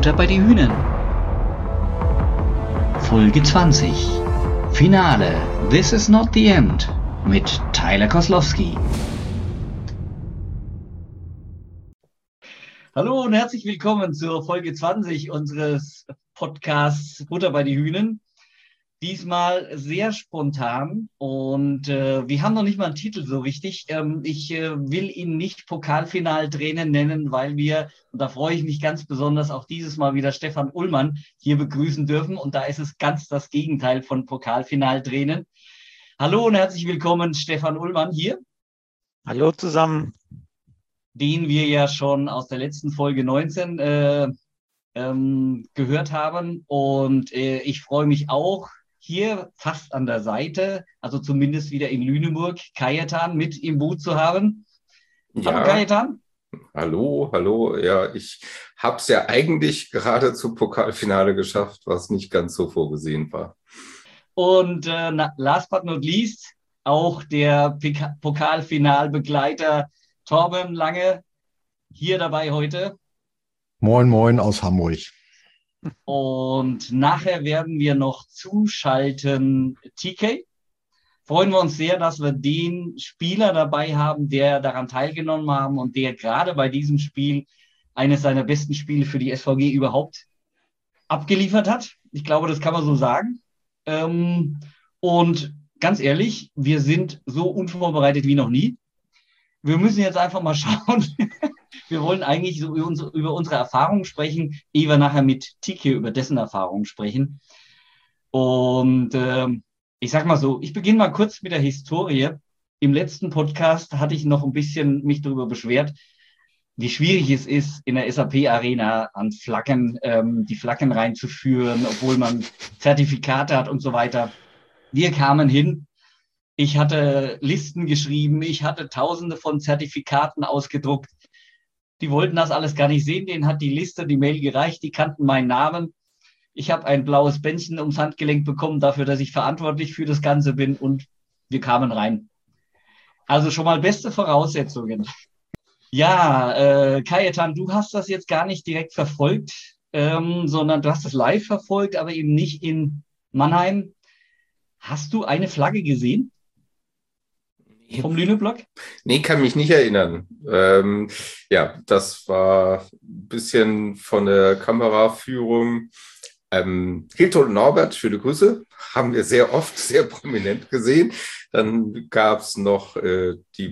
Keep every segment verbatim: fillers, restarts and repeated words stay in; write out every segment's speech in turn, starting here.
Butter bei die Hühnen. Folge zwanzig. Finale. This is not the end. Mit Tyler Koslowski. Hallo und herzlich willkommen zur Folge zwanzig unseres Podcasts Butter bei die Hühnen. Diesmal sehr spontan und äh, wir haben noch nicht mal einen Titel so richtig. Ähm, ich äh, will ihn nicht Pokalfinaltränen nennen, weil wir, und da freue ich mich ganz besonders, auch dieses Mal wieder Stefan Ullmann hier begrüßen dürfen. Und da ist es ganz das Gegenteil von Pokalfinaltränen. Hallo und herzlich willkommen, Stefan Ullmann hier. Hallo zusammen. Den wir ja schon aus der letzten Folge neunzehn äh, ähm, gehört haben. Und äh, ich freue mich auch, hier fast an der Seite, also zumindest wieder in Lüneburg, Kajetan mit im Boot zu haben. Ja. Hallo Kajetan. Hallo, hallo. Ja, ich habe es ja eigentlich gerade zum Pokalfinale geschafft, was nicht ganz so vorgesehen war. Und äh, last but not least, auch der Pika- Pokalfinalbegleiter Torben Lange hier dabei heute. Moin, moin aus Hamburg. Und nachher werden wir noch zuschalten T K. Freuen wir uns sehr, dass wir den Spieler dabei haben, der daran teilgenommen haben und der gerade bei diesem Spiel eines seiner besten Spiele für die S V G überhaupt abgeliefert hat. Ich glaube, das kann man so sagen. Ähm, und ganz ehrlich, wir sind so unvorbereitet wie noch nie. Wir müssen jetzt einfach mal schauen. Wir wollen eigentlich so über unsere, über unsere Erfahrungen sprechen, ehe wir nachher mit Tike über dessen Erfahrungen sprechen. Und äh, ich sag mal so, ich beginne mal kurz mit der Historie. Im letzten Podcast hatte ich noch ein bisschen mich darüber beschwert, wie schwierig es ist, in der S A P-Arena an Flaggen, ähm, die Flaggen reinzuführen, obwohl man Zertifikate hat und so weiter. Wir kamen hin. Ich hatte Listen geschrieben, ich hatte tausende von Zertifikaten ausgedruckt. Die wollten das alles gar nicht sehen, denen hat die Liste, die Mail gereicht, die kannten meinen Namen. Ich habe ein blaues Bändchen ums Handgelenk bekommen dafür, dass ich verantwortlich für das Ganze bin und wir kamen rein. Also schon mal beste Voraussetzungen. Ja, äh, Kajetan, du hast das jetzt gar nicht direkt verfolgt, ähm, sondern du hast es live verfolgt, aber eben nicht in Mannheim. Hast du eine Flagge gesehen? Vom Lüneblock? Nee, kann mich nicht erinnern. Ähm, ja, das war ein bisschen von der Kameraführung. Ähm, Hilton und Norbert, schöne Grüße, haben wir sehr oft, sehr prominent gesehen. Dann gab es noch äh, die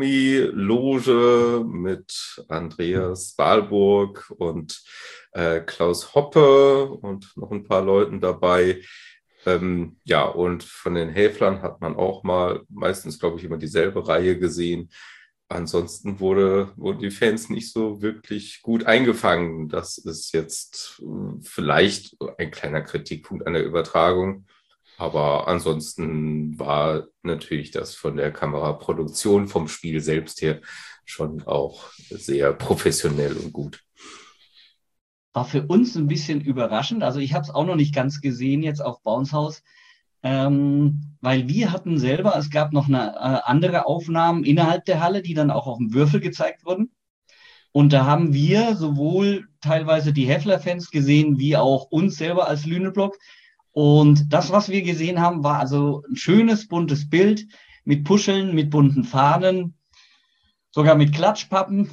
Promi-Loge mit Andreas Wahlburg und äh, Klaus Hoppe und noch ein paar Leuten dabei. Ähm, ja, und von den Häflern hat man auch mal meistens, glaube ich, immer dieselbe Reihe gesehen. Ansonsten wurde, wurden die Fans nicht so wirklich gut eingefangen. Das ist jetzt äh, vielleicht ein kleiner Kritikpunkt an der Übertragung. Aber ansonsten war natürlich das von der Kameraproduktion, vom Spiel selbst her schon auch sehr professionell und gut. War für uns ein bisschen überraschend. Also ich habe es auch noch nicht ganz gesehen jetzt auf Bounce House, ähm, weil wir hatten selber, es gab noch eine äh, andere Aufnahmen innerhalb der Halle, die dann auch auf dem Würfel gezeigt wurden. Und da haben wir sowohl teilweise die Häfler-Fans gesehen, wie auch uns selber als Lüneblock. Und das, was wir gesehen haben, war also ein schönes, buntes Bild mit Puscheln, mit bunten Fahnen, sogar mit Klatschpappen.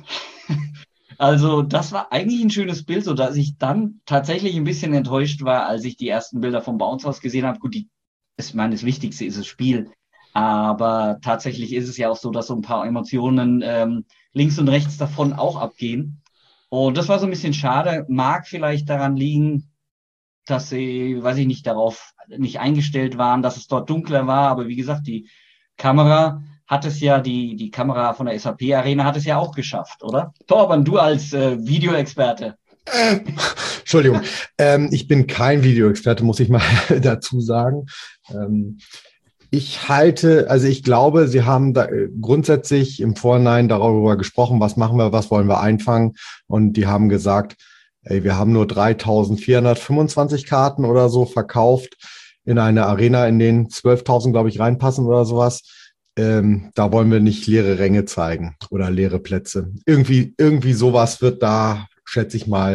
Also das war eigentlich ein schönes Bild, sodass ich dann tatsächlich ein bisschen enttäuscht war, als ich die ersten Bilder vom Bounce House gesehen habe. Gut, die, ich meine, das Wichtigste ist das Spiel. Aber tatsächlich ist es ja auch so, dass so ein paar Emotionen ähm, links und rechts davon auch abgehen. Und das war so ein bisschen schade. Mag vielleicht daran liegen, dass sie, weiß ich nicht, darauf nicht eingestellt waren, dass es dort dunkler war. Aber wie gesagt, die Kamera hat es ja, die, die Kamera von der S A P-Arena hat es ja auch geschafft, oder? Torben, du als äh, Videoexperte. Äh, Entschuldigung, ähm, ich bin kein Videoexperte, muss ich mal dazu sagen. Ähm, ich halte, also ich glaube, Sie haben da grundsätzlich im Vorhinein darüber gesprochen, was machen wir, was wollen wir einfangen. Und die haben gesagt, ey, wir haben nur dreitausendvierhundertfünfundzwanzig Karten oder so verkauft in eine Arena, in denen zwölftausend, glaube ich, reinpassen oder sowas. Ähm, da wollen wir nicht leere Ränge zeigen oder leere Plätze. Irgendwie, irgendwie sowas wird da, schätze ich mal,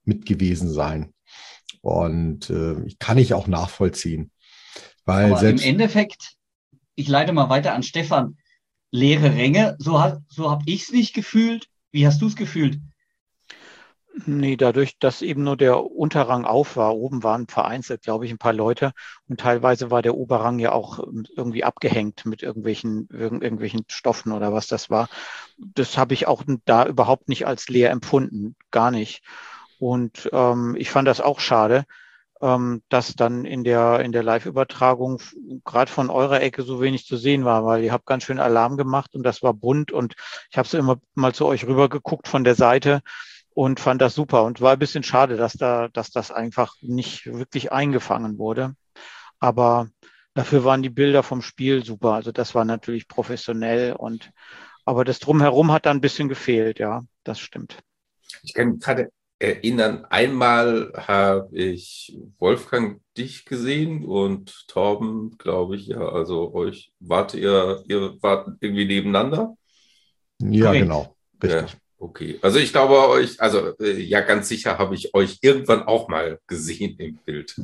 mit gewesen sein. Und äh, kann ich auch nachvollziehen. Weil Aber selbst im Endeffekt, ich leite mal weiter an Stefan, leere Ränge, so, hat, so habe ich es nicht gefühlt. Wie hast du es gefühlt? Nee, dadurch, dass eben nur der Unterrang auf war, oben waren vereinzelt, glaube ich, ein paar Leute und teilweise war der Oberrang ja auch irgendwie abgehängt mit irgendwelchen, irgend, irgendwelchen Stoffen oder was das war. Das habe ich auch da überhaupt nicht als leer empfunden, gar nicht. Und ähm, ich fand das auch schade, ähm, dass dann in der, in der Live-Übertragung gerade von eurer Ecke so wenig zu sehen war, weil ihr habt ganz schön Alarm gemacht und das war bunt und ich habe so immer mal zu euch rüber geguckt von der Seite und fand das super und war ein bisschen schade, dass da, dass das einfach nicht wirklich eingefangen wurde. Aber dafür waren die Bilder vom Spiel super. Also das war natürlich professionell und aber das Drumherum hat da ein bisschen gefehlt, ja, das stimmt. Ich kann mich gerade erinnern, einmal habe ich Wolfgang dich gesehen und Torben, glaube ich, ja, also euch, wart ihr, ihr wart irgendwie nebeneinander? ja, Korrekt. genau, richtig. Ja, okay. Also ich glaube euch, also äh, ja, ganz sicher habe ich euch irgendwann auch mal gesehen im Bild.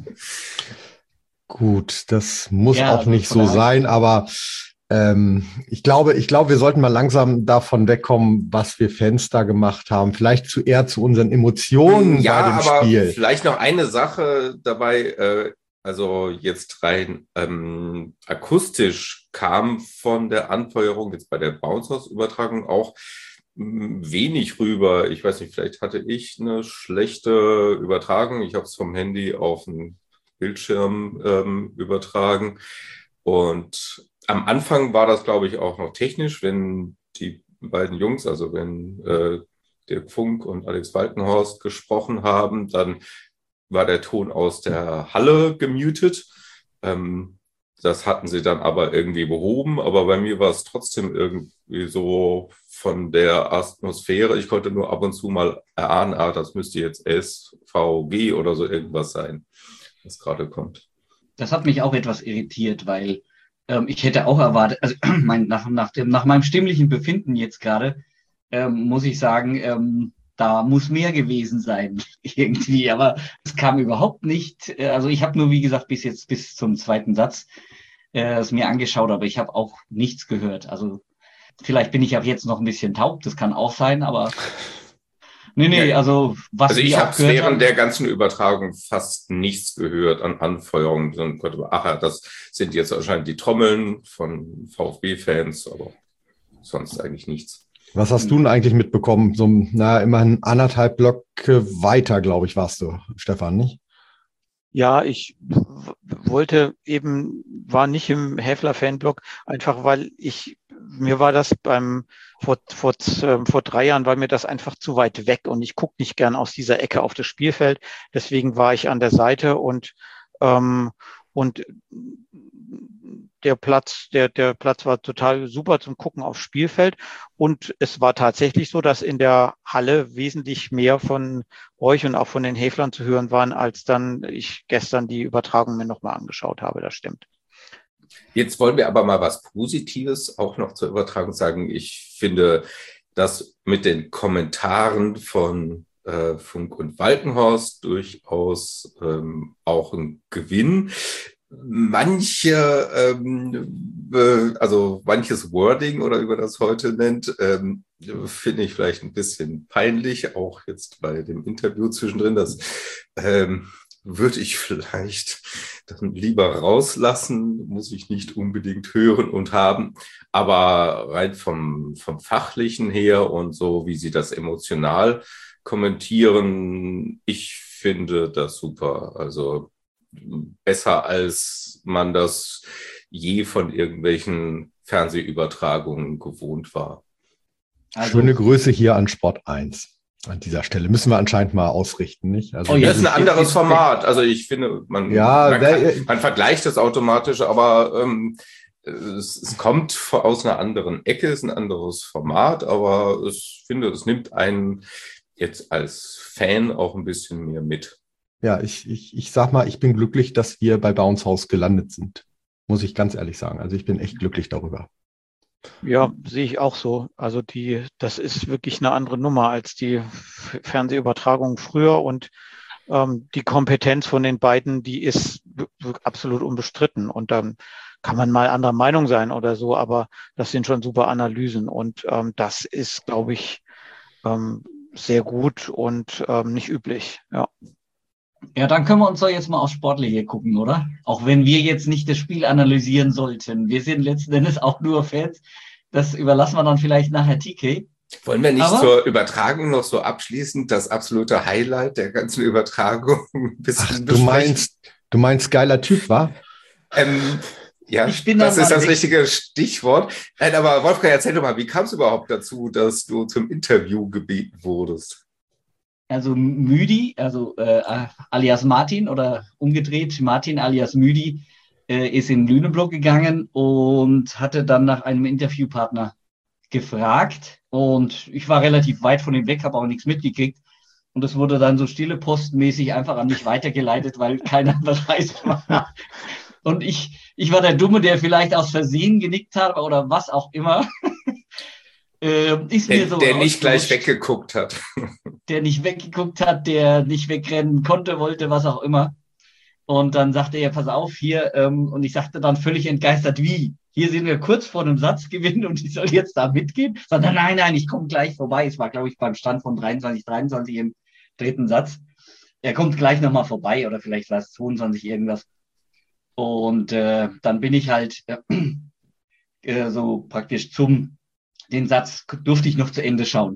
Gut, das muss Ja, auch also nicht von so der- sein, aber ähm, ich glaube, ich glaube, wir sollten mal langsam davon wegkommen, was wir Fans da gemacht haben. Vielleicht zu eher zu unseren Emotionen Ja, bei dem aber Spiel. vielleicht noch eine Sache dabei, äh, also jetzt rein ähm, akustisch kam von der Anfeuerung jetzt bei der Bounce-House-Übertragung auch mh, wenig rüber. Ich weiß nicht, vielleicht hatte ich eine schlechte Übertragung. Ich habe es vom Handy auf den Bildschirm ähm, übertragen. Und am Anfang war das, glaube ich, auch noch technisch, wenn die beiden Jungs, also wenn äh, Dirk Funk und Alex Falkenhorst gesprochen haben, dann war der Ton aus der Halle gemutet. Ähm, das hatten sie dann aber irgendwie behoben, aber bei mir war es trotzdem irgendwie so von der Atmosphäre. Ich konnte nur ab und zu mal erahnen, ah, das müsste jetzt S V G oder so irgendwas sein, was gerade kommt. Das hat mich auch etwas irritiert, weil ähm, ich hätte auch erwartet, also mein, nach, nach, dem, nach meinem stimmlichen Befinden jetzt gerade, ähm, muss ich sagen, ähm, da muss mehr gewesen sein irgendwie, aber es kam überhaupt nicht. äh, Also ich habe nur, wie gesagt, bis jetzt bis zum zweiten Satz äh, es mir angeschaut, aber ich habe auch nichts gehört. Also vielleicht bin ich ab jetzt noch ein bisschen taub, das kann auch sein, aber nee, nee, Ja. also was Also ich wir habe auch es gehört während haben. der ganzen Übertragung fast nichts gehört an Anfeuerungen. Dann konnte man, ach ja, das sind jetzt wahrscheinlich die Trommeln von VfB-Fans, aber sonst eigentlich nichts. Was hast du denn eigentlich mitbekommen? So, na, immerhin anderthalb Blöcke weiter, glaube ich, warst du, Stefan, nicht? Ja, ich w- wollte eben, war nicht im Häfler-Fanblog, einfach weil ich, mir war das beim, vor, vor, ähm, vor drei Jahren war mir das einfach zu weit weg und ich gucke nicht gern aus dieser Ecke auf das Spielfeld. Deswegen war ich an der Seite und, ähm, und der Platz, der, der Platz war total super zum Gucken aufs Spielfeld. Und es war tatsächlich so, dass in der Halle wesentlich mehr von euch und auch von den Häflern zu hören waren, als dann ich gestern die Übertragung mir nochmal angeschaut habe. Das stimmt. Jetzt wollen wir aber mal was Positives auch noch zur Übertragung sagen. Ich finde das mit den Kommentaren von äh, Funk und Walkenhorst durchaus ähm, auch ein Gewinn. Manche, ähm, äh, also manches Wording oder wie man das heute nennt, ähm, finde ich vielleicht ein bisschen peinlich, auch jetzt bei dem Interview zwischendrin. Das ähm, würde ich vielleicht dann lieber rauslassen, muss ich nicht unbedingt hören und haben. Aber rein vom, vom Fachlichen her und so, wie sie das emotional kommentieren, ich finde das super. Also besser, als man das je von irgendwelchen Fernsehübertragungen gewohnt war. Also, Schöne Grüße hier an Sport eins. An dieser Stelle müssen wir anscheinend mal ausrichten, nicht? Also Oh, Das jetzt ist ein ist- anderes jetzt- Format. Also ich finde, man, Ja, man, wer- kann, man vergleicht das automatisch, aber ähm, es, es kommt aus einer anderen Ecke, ist ein anderes Format, aber ich finde, es nimmt einen jetzt als Fan auch ein bisschen mehr mit. Ja, ich, ich, ich sag mal, ich bin glücklich, dass wir bei Bounce House gelandet sind. Muss ich ganz ehrlich sagen. Also ich bin echt glücklich darüber. Ja, sehe ich auch so. Also die, das ist wirklich eine andere Nummer als die F- Fernsehübertragung früher und ähm, die Kompetenz von den beiden, die ist w- w- absolut unbestritten. Und dann kann man mal anderer Meinung sein oder so, aber das sind schon super Analysen und ähm, das ist, glaube ich, ähm, sehr gut und ähm, nicht üblich. Ja. Ja, dann können wir uns doch jetzt mal aufs Sportliche gucken, oder? Auch wenn wir jetzt nicht das Spiel analysieren sollten. Wir sind letzten Endes auch nur Fans. Das überlassen wir dann vielleicht nachher T K. Wollen wir nicht Aber- zur Übertragung noch so abschließend das absolute Highlight der ganzen Übertragung ein bisschen Ach, du besprechen? meinst, du meinst geiler Typ, wa? Ähm, ja, Ich bin das da ist mal das weg. richtige Stichwort. Nein, aber Wolfgang, erzähl doch mal, wie kam es überhaupt dazu, dass du zum Interview gebeten wurdest? Also Müdi, also äh, alias Martin oder umgedreht, Martin alias Müdi, äh, ist in Lüneburg gegangen und hatte dann nach einem Interviewpartner gefragt. Und ich war relativ weit von ihm weg, habe auch nichts mitgekriegt. Und es wurde dann so stille postmäßig einfach an mich weitergeleitet, weil keiner bereit war. Und ich, ich war der Dumme, der vielleicht aus Versehen genickt hat oder was auch immer. äh, ist Der, mir so der nicht gleich rausgerutscht. weggeguckt hat. Der nicht weggeguckt hat, der nicht wegrennen konnte, wollte, was auch immer. Und dann sagte er, pass auf, hier, ähm, und ich sagte dann völlig entgeistert, wie? Hier sind wir kurz vor einem Satzgewinn und ich soll jetzt da mitgehen? Sondern nein, nein, ich komme gleich vorbei. Es war, glaube ich, beim Stand von dreiundzwanzig, dreiundzwanzig im dritten Satz. Er kommt gleich nochmal vorbei oder vielleicht war es zweiundzwanzig irgendwas. Und äh, dann bin ich halt äh, äh, so praktisch zum, den Satz durfte ich noch zu Ende schauen.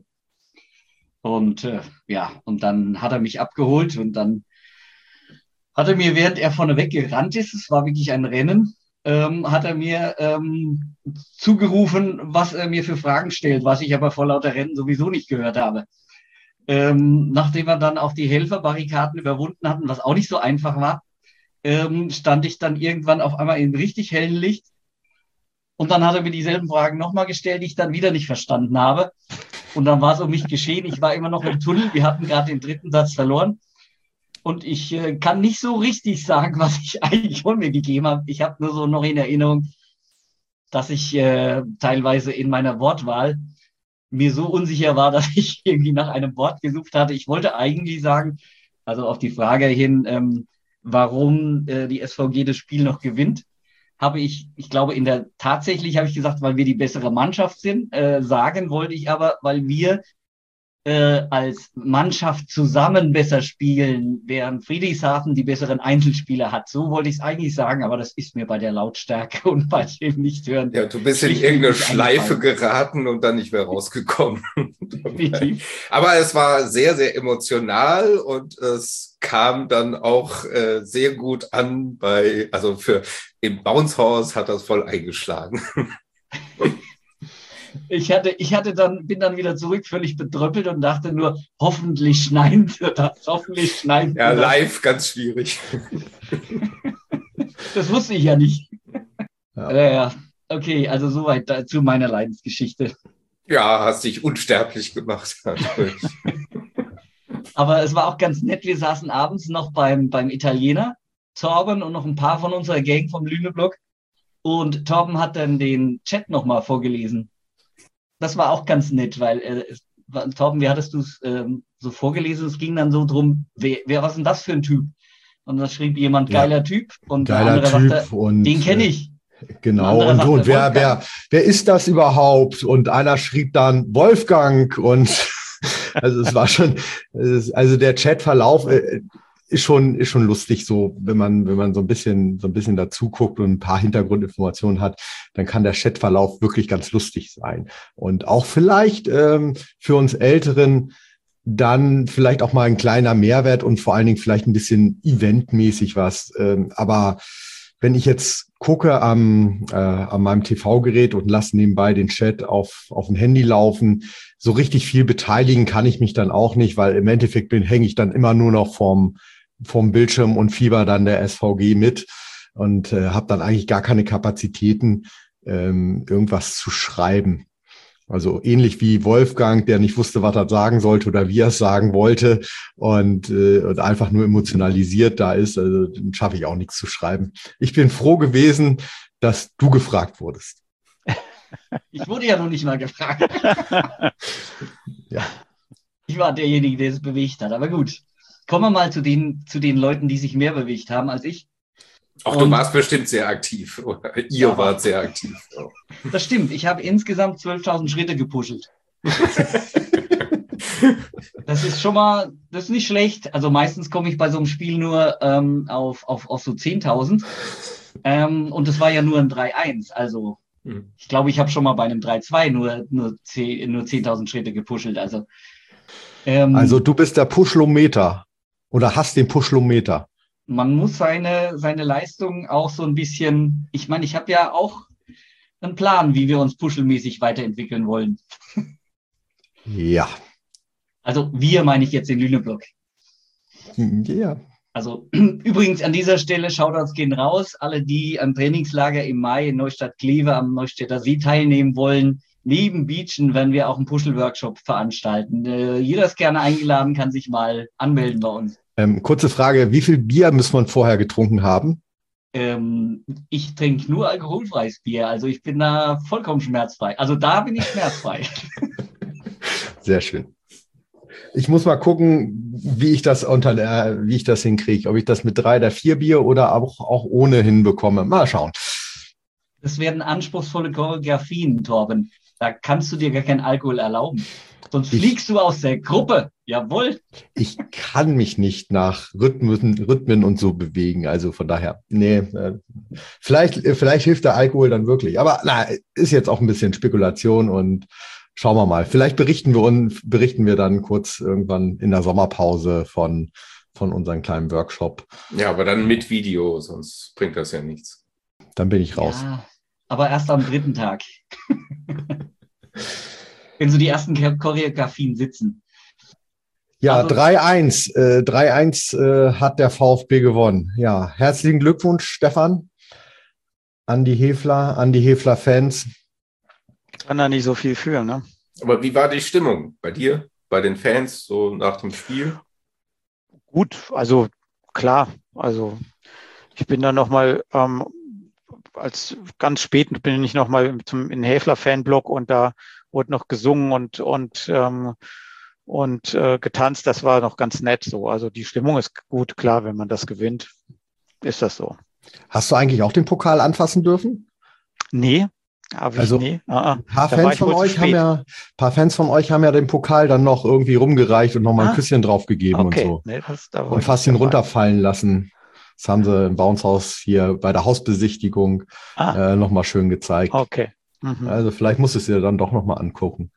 Und äh, ja, und dann hat er mich abgeholt und dann hat er mir, während er vorneweg gerannt ist, es war wirklich ein Rennen, ähm, hat er mir ähm, zugerufen, was er mir für Fragen stellt, was ich aber vor lauter Rennen sowieso nicht gehört habe. Ähm, nachdem wir dann auch die Helferbarrikaden überwunden hatten, was auch nicht so einfach war, ähm, stand ich dann irgendwann auf einmal in richtig hellen Licht. Und dann hat er mir dieselben Fragen nochmal gestellt, die ich dann wieder nicht verstanden habe. Und dann war es um mich geschehen. Ich war immer noch im Tunnel. Wir hatten gerade den dritten Satz verloren. Und ich äh, kann nicht so richtig sagen, was ich eigentlich von mir gegeben habe. Ich habe nur so noch in Erinnerung, dass ich äh, teilweise in meiner Wortwahl mir so unsicher war, dass ich irgendwie nach einem Wort gesucht hatte. Ich wollte eigentlich sagen, also auf die Frage hin, ähm, warum äh, die S V G das Spiel noch gewinnt, habe ich, ich glaube, in der tatsächlich habe ich gesagt, weil wir die bessere Mannschaft sind. Äh, sagen wollte ich aber, weil wir äh, als Mannschaft zusammen besser spielen, während Friedrichshafen die besseren Einzelspieler hat. So wollte ich es eigentlich sagen, aber das ist mir bei der Lautstärke und bei dem Nichthören. Ja, du bist in schlichtweg irgendeine nicht Schleife eingefallen. geraten und dann nicht mehr rausgekommen. Definitiv. Aber es war sehr, sehr emotional und es kam dann auch äh, sehr gut an bei, also für im Bounce House hat das voll eingeschlagen. Ich hatte, ich hatte dann, bin dann wieder zurück, völlig bedröppelt und dachte nur, hoffentlich schneiden sie das, hoffentlich schneiden sie Ja, das. live ganz schwierig. Das wusste ich ja nicht. Ja. Ja, ja. Okay, also soweit da- zu meiner Leidensgeschichte. Ja, hast dich unsterblich gemacht. Natürlich. Aber es war auch ganz nett, wir saßen abends noch beim, beim Italiener, Torben und noch ein paar von unserer Gang vom Lüneburg. Und Torben hat dann den Chat nochmal vorgelesen. Das war auch ganz nett, weil, äh, es war, Torben, wie hattest du es ähm, so vorgelesen? Es ging dann so drum, wer, wer was ist denn das für ein Typ? Und da schrieb jemand, Ja. geiler Typ. Und Geiler der andere Typ sagte, und den kenne äh, ich. Genau, Ein anderer und, sagte und wer, Wolfgang. wer, wer ist das überhaupt? Und einer schrieb dann Wolfgang und also es war schon, es ist- also der Chatverlauf äh, ist schon, ist schon lustig so, wenn man, wenn man so ein bisschen, so ein bisschen dazu guckt und ein paar Hintergrundinformationen hat, dann kann der Chatverlauf wirklich ganz lustig sein. Und auch vielleicht ähm, für uns Älteren dann vielleicht auch mal ein kleiner Mehrwert und vor allen Dingen vielleicht ein bisschen eventmäßig was. Ähm, aber wenn ich jetzt gucke am, äh, an meinem T V-Gerät und lasse nebenbei den Chat auf, auf dem Handy laufen, so richtig viel beteiligen kann ich mich dann auch nicht, weil im Endeffekt bin, hänge ich dann immer nur noch vorm, vorm Bildschirm und fieber dann der S V G mit und äh, habe dann eigentlich gar keine Kapazitäten, ähm, irgendwas zu schreiben. Also ähnlich wie Wolfgang, der nicht wusste, was er sagen sollte oder wie er es sagen wollte und, äh, und einfach nur emotionalisiert da ist, also dann schaffe ich auch nichts zu schreiben. Ich bin froh gewesen, dass du gefragt wurdest. Ich wurde ja noch nicht mal gefragt. Ja. Ich war derjenige, der es bewegt hat. Aber gut, kommen wir mal zu den, zu den Leuten, die sich mehr bewegt haben als ich. Auch Und du warst bestimmt sehr aktiv. Oder ihr Ja, wart sehr aktiv. Ja. das stimmt. Ich habe insgesamt zwölftausend Schritte gepuschelt. Das ist schon mal, das ist nicht schlecht. Also meistens komme ich bei so einem Spiel nur ähm, auf, auf, auf so zehntausend. Ähm, und das war ja nur ein drei eins. Also Hm. ich glaube, ich habe schon mal bei einem drei zwei nur, nur, zehn, nur zehntausend Schritte gepuschelt. Also, ähm, Also du bist der Puschlometer oder hast den Puschlometer. man muss seine, seine Leistung auch so ein bisschen, ich meine, ich habe ja auch einen Plan, wie wir uns puschelmäßig weiterentwickeln wollen. Ja. Also wir meine ich jetzt in Lüneburg. Ja. Also übrigens an dieser Stelle, Shoutouts gehen raus. Alle, die am Trainingslager im Mai in Neustadt-Kleve am Neustädter See teilnehmen wollen, neben Beachen werden wir auch einen Puschel-Workshop veranstalten. Äh, jeder ist gerne eingeladen, kann sich mal anmelden bei uns. Ähm, kurze Frage, wie viel Bier muss man vorher getrunken haben? Ähm, ich trinke nur alkoholfreies Bier, also ich bin da vollkommen schmerzfrei. Also da bin ich schmerzfrei. Sehr schön. Ich muss mal gucken, wie ich das unter, äh, wie ich das hinkriege. Ob ich das mit drei oder vier Bier oder auch, auch ohne hinbekomme. Mal schauen. Das werden anspruchsvolle Choreografien, Torben. Da kannst du dir gar keinen Alkohol erlauben. Sonst Ich- fliegst du aus der Gruppe. Jawohl. Ich kann mich nicht nach Rhythmen, Rhythmen und so bewegen. Also von daher, nee, äh, vielleicht, äh, vielleicht hilft der Alkohol dann wirklich. Aber na, ist jetzt auch ein bisschen Spekulation und schauen wir mal. Vielleicht berichten wir uns, berichten wir dann kurz irgendwann in der Sommerpause von, von unserem kleinen Workshop. Ja, aber dann mit Video, sonst bringt das ja nichts. Dann bin ich raus. Ja, aber erst am dritten Tag. Wenn so die ersten Chor- Choreografien sitzen. Ja, Also- drei eins. Äh, drei eins äh, hat der VfB gewonnen. Ja, herzlichen Glückwunsch, Stefan, an die Hefler, an die Hefler-Fans. Kann da nicht so viel für, ne? Aber wie war die Stimmung bei dir, bei den Fans, so nach dem Spiel? Gut, also klar, also ich bin dann nochmal, ähm, als ganz spät bin ich nochmal zum in Häfler-Fanblock und da wurde noch gesungen und, und, ähm, und äh, getanzt. Das war noch ganz nett so. Also die Stimmung ist gut, klar, wenn man das gewinnt, ist das so. Hast du eigentlich auch den Pokal anfassen dürfen? Nee, habe ich Also, nie. Ah, ah. Ein paar Da war Fans ich von wohl zu euch haben spät. ja, ein paar Fans von euch haben ja den Pokal dann noch irgendwie rumgereicht und nochmal ein Ah, Küsschen draufgegeben Okay, und so. nee, das, da war Und ich fast nicht ihn dabei. runterfallen lassen. Das haben sie im Bounce-Haus hier bei der Hausbesichtigung Ah, äh, nochmal schön gezeigt. okay. Mhm. Also vielleicht musst du es dir dann doch nochmal angucken.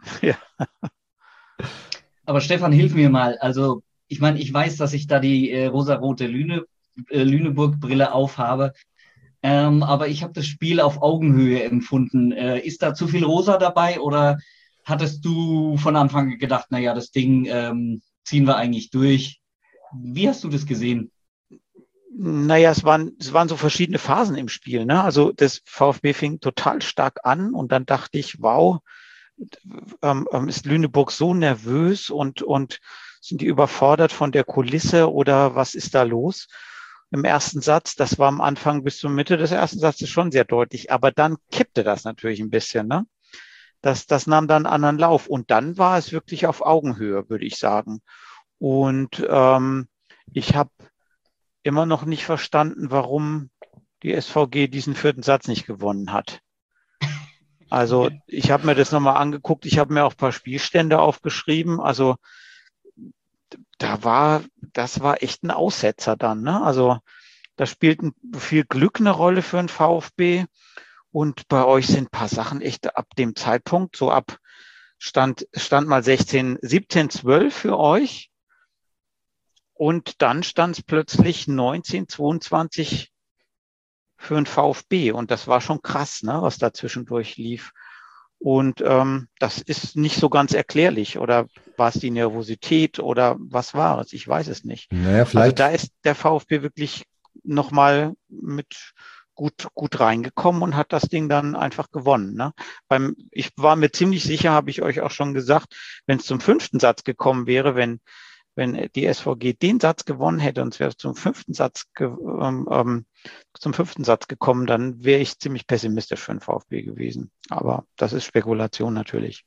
Aber Stefan, hilf mir mal. Also, ich meine, ich weiß, dass ich da die äh, rosarote Lüne, äh, Lüneburg-Brille aufhabe. Ähm, aber ich habe das Spiel auf Augenhöhe empfunden. Äh, ist da zu viel Rosa dabei oder hattest du von Anfang an gedacht, naja, das Ding ähm, ziehen wir eigentlich durch? Wie hast du das gesehen? Naja, es waren, es waren so verschiedene Phasen im Spiel. Ne? Also das VfB fing total stark an und dann dachte ich, wow, ähm, ähm, ist Lüneburg so nervös und, und sind die überfordert von der Kulisse oder was ist da los? Im ersten Satz, das war am Anfang bis zur Mitte des ersten Satzes schon sehr deutlich, aber dann kippte das natürlich ein bisschen. Ne? Das, das nahm dann einen anderen Lauf und dann war es wirklich auf Augenhöhe, würde ich sagen. Und ähm, ich habe immer noch nicht verstanden, warum die S V G diesen vierten Satz nicht gewonnen hat. Also ich habe mir das nochmal angeguckt, ich habe mir auch ein paar Spielstände aufgeschrieben. Also da war, das war echt ein Aussetzer dann. Ne? Also da spielt viel Glück eine Rolle für den VfB. Und bei euch sind ein paar Sachen echt ab dem Zeitpunkt, so ab stand, stand mal sechzehn, siebzehn, zwölf für euch. Und dann stand es plötzlich neunzehn, zweiundzwanzig für den VfB. Und das war schon krass, ne, was da zwischendurch lief. Und ähm, das ist nicht so ganz erklärlich. Oder war es die Nervosität oder was war es? Ich weiß es nicht. Naja, Also vielleicht, da ist der VfB wirklich nochmal mit gut, gut reingekommen und hat das Ding dann einfach gewonnen. Ne? Beim, ich war mir ziemlich sicher, habe ich euch auch schon gesagt, wenn es zum fünften Satz gekommen wäre, wenn wenn die S V G den Satz gewonnen hätte und es wäre zum fünften Satz, ge, ähm, zum fünften Satz gekommen, dann wäre ich ziemlich pessimistisch für den VfB gewesen. Aber das ist Spekulation natürlich.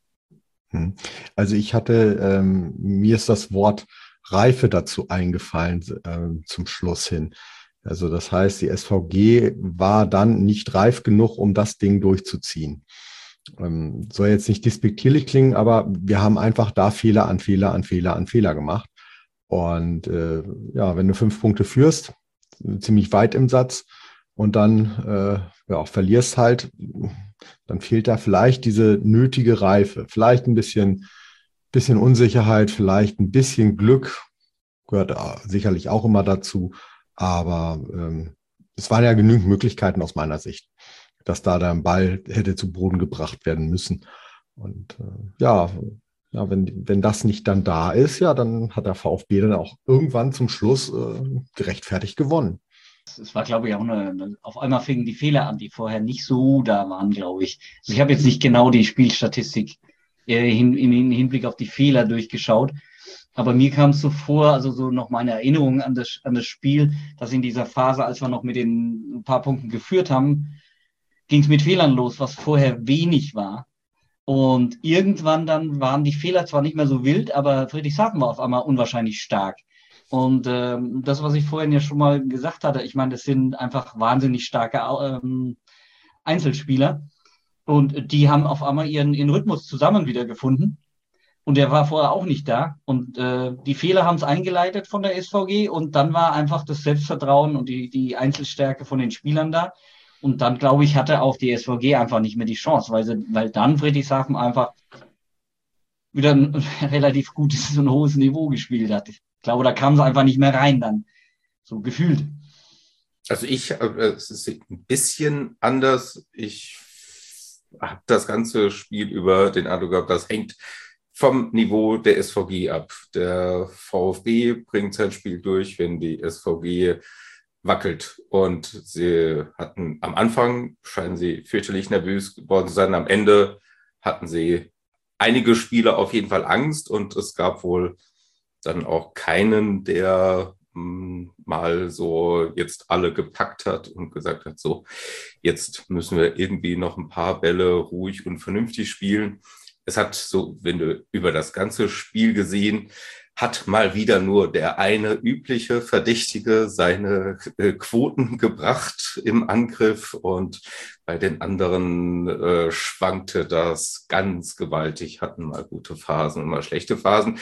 Also ich hatte, ähm, mir ist das Wort Reife dazu eingefallen äh, zum Schluss hin. Also das heißt, die S V G war dann nicht reif genug, um das Ding durchzuziehen. Ähm, soll jetzt nicht despektierlich klingen, aber wir haben einfach da Fehler an Fehler an Fehler an Fehler gemacht. Und äh, ja, wenn du fünf Punkte führst, ziemlich weit im Satz und dann äh, ja, verlierst halt, dann fehlt da vielleicht diese nötige Reife. Vielleicht ein bisschen, bisschen Unsicherheit, vielleicht ein bisschen Glück, gehört sicherlich auch immer dazu. Aber ähm, es waren ja genügend Möglichkeiten aus meiner Sicht, dass da der Ball hätte zu Boden gebracht werden müssen. Und äh, ja, ja wenn, wenn das nicht dann da ist, ja, dann hat der VfB dann auch irgendwann zum Schluss äh, gerechtfertigt gewonnen. Es war, glaube ich, auch eine, eine, auf einmal fingen die Fehler an, die vorher nicht so da waren, glaube ich. Also ich habe jetzt nicht genau die Spielstatistik äh, hin, in Hinblick auf die Fehler durchgeschaut. Aber mir kam es so vor, also so noch meine Erinnerung an das, an das Spiel, dass in dieser Phase, als wir noch mit den ein paar Punkten geführt haben, ging es mit Fehlern los, was vorher wenig war. Und irgendwann dann waren die Fehler zwar nicht mehr so wild, aber Friedrichshafen war auf einmal unwahrscheinlich stark. Und ähm, das, was ich vorhin ja schon mal gesagt hatte, ich meine, das sind einfach wahnsinnig starke ähm, Einzelspieler. Und die haben auf einmal ihren, ihren Rhythmus zusammen wiedergefunden. Und der war vorher auch nicht da. Und äh, die Fehler haben es eingeleitet von der S V G. Und dann war einfach das Selbstvertrauen und die, die Einzelstärke von den Spielern da. Und dann, glaube ich, hatte auch die S V G einfach nicht mehr die Chance, weil, sie, weil dann Friedrichshafen einfach wieder ein relativ gutes und hohes Niveau gespielt hat. Ich glaube, da kam sie einfach nicht mehr rein dann. So gefühlt. Also ich, äh, es ist ein bisschen anders. Ich habe das ganze Spiel über den Eindruck gehabt, das hängt vom Niveau der S V G ab. Der VfB bringt sein Spiel durch, wenn die S V G wackelt. Und sie hatten am Anfang, scheinen sie fürchterlich nervös geworden zu sein. Am Ende hatten sie einige Spieler auf jeden Fall Angst und es gab wohl dann auch keinen, der mh, mal so jetzt alle gepackt hat und gesagt hat, so, jetzt müssen wir irgendwie noch ein paar Bälle ruhig und vernünftig spielen. Es hat so, wenn du über das ganze Spiel gesehen, hat mal wieder nur der eine übliche Verdächtige seine äh, Quoten gebracht im Angriff und bei den anderen äh, schwankte das ganz gewaltig, hatten mal gute Phasen und mal schlechte Phasen.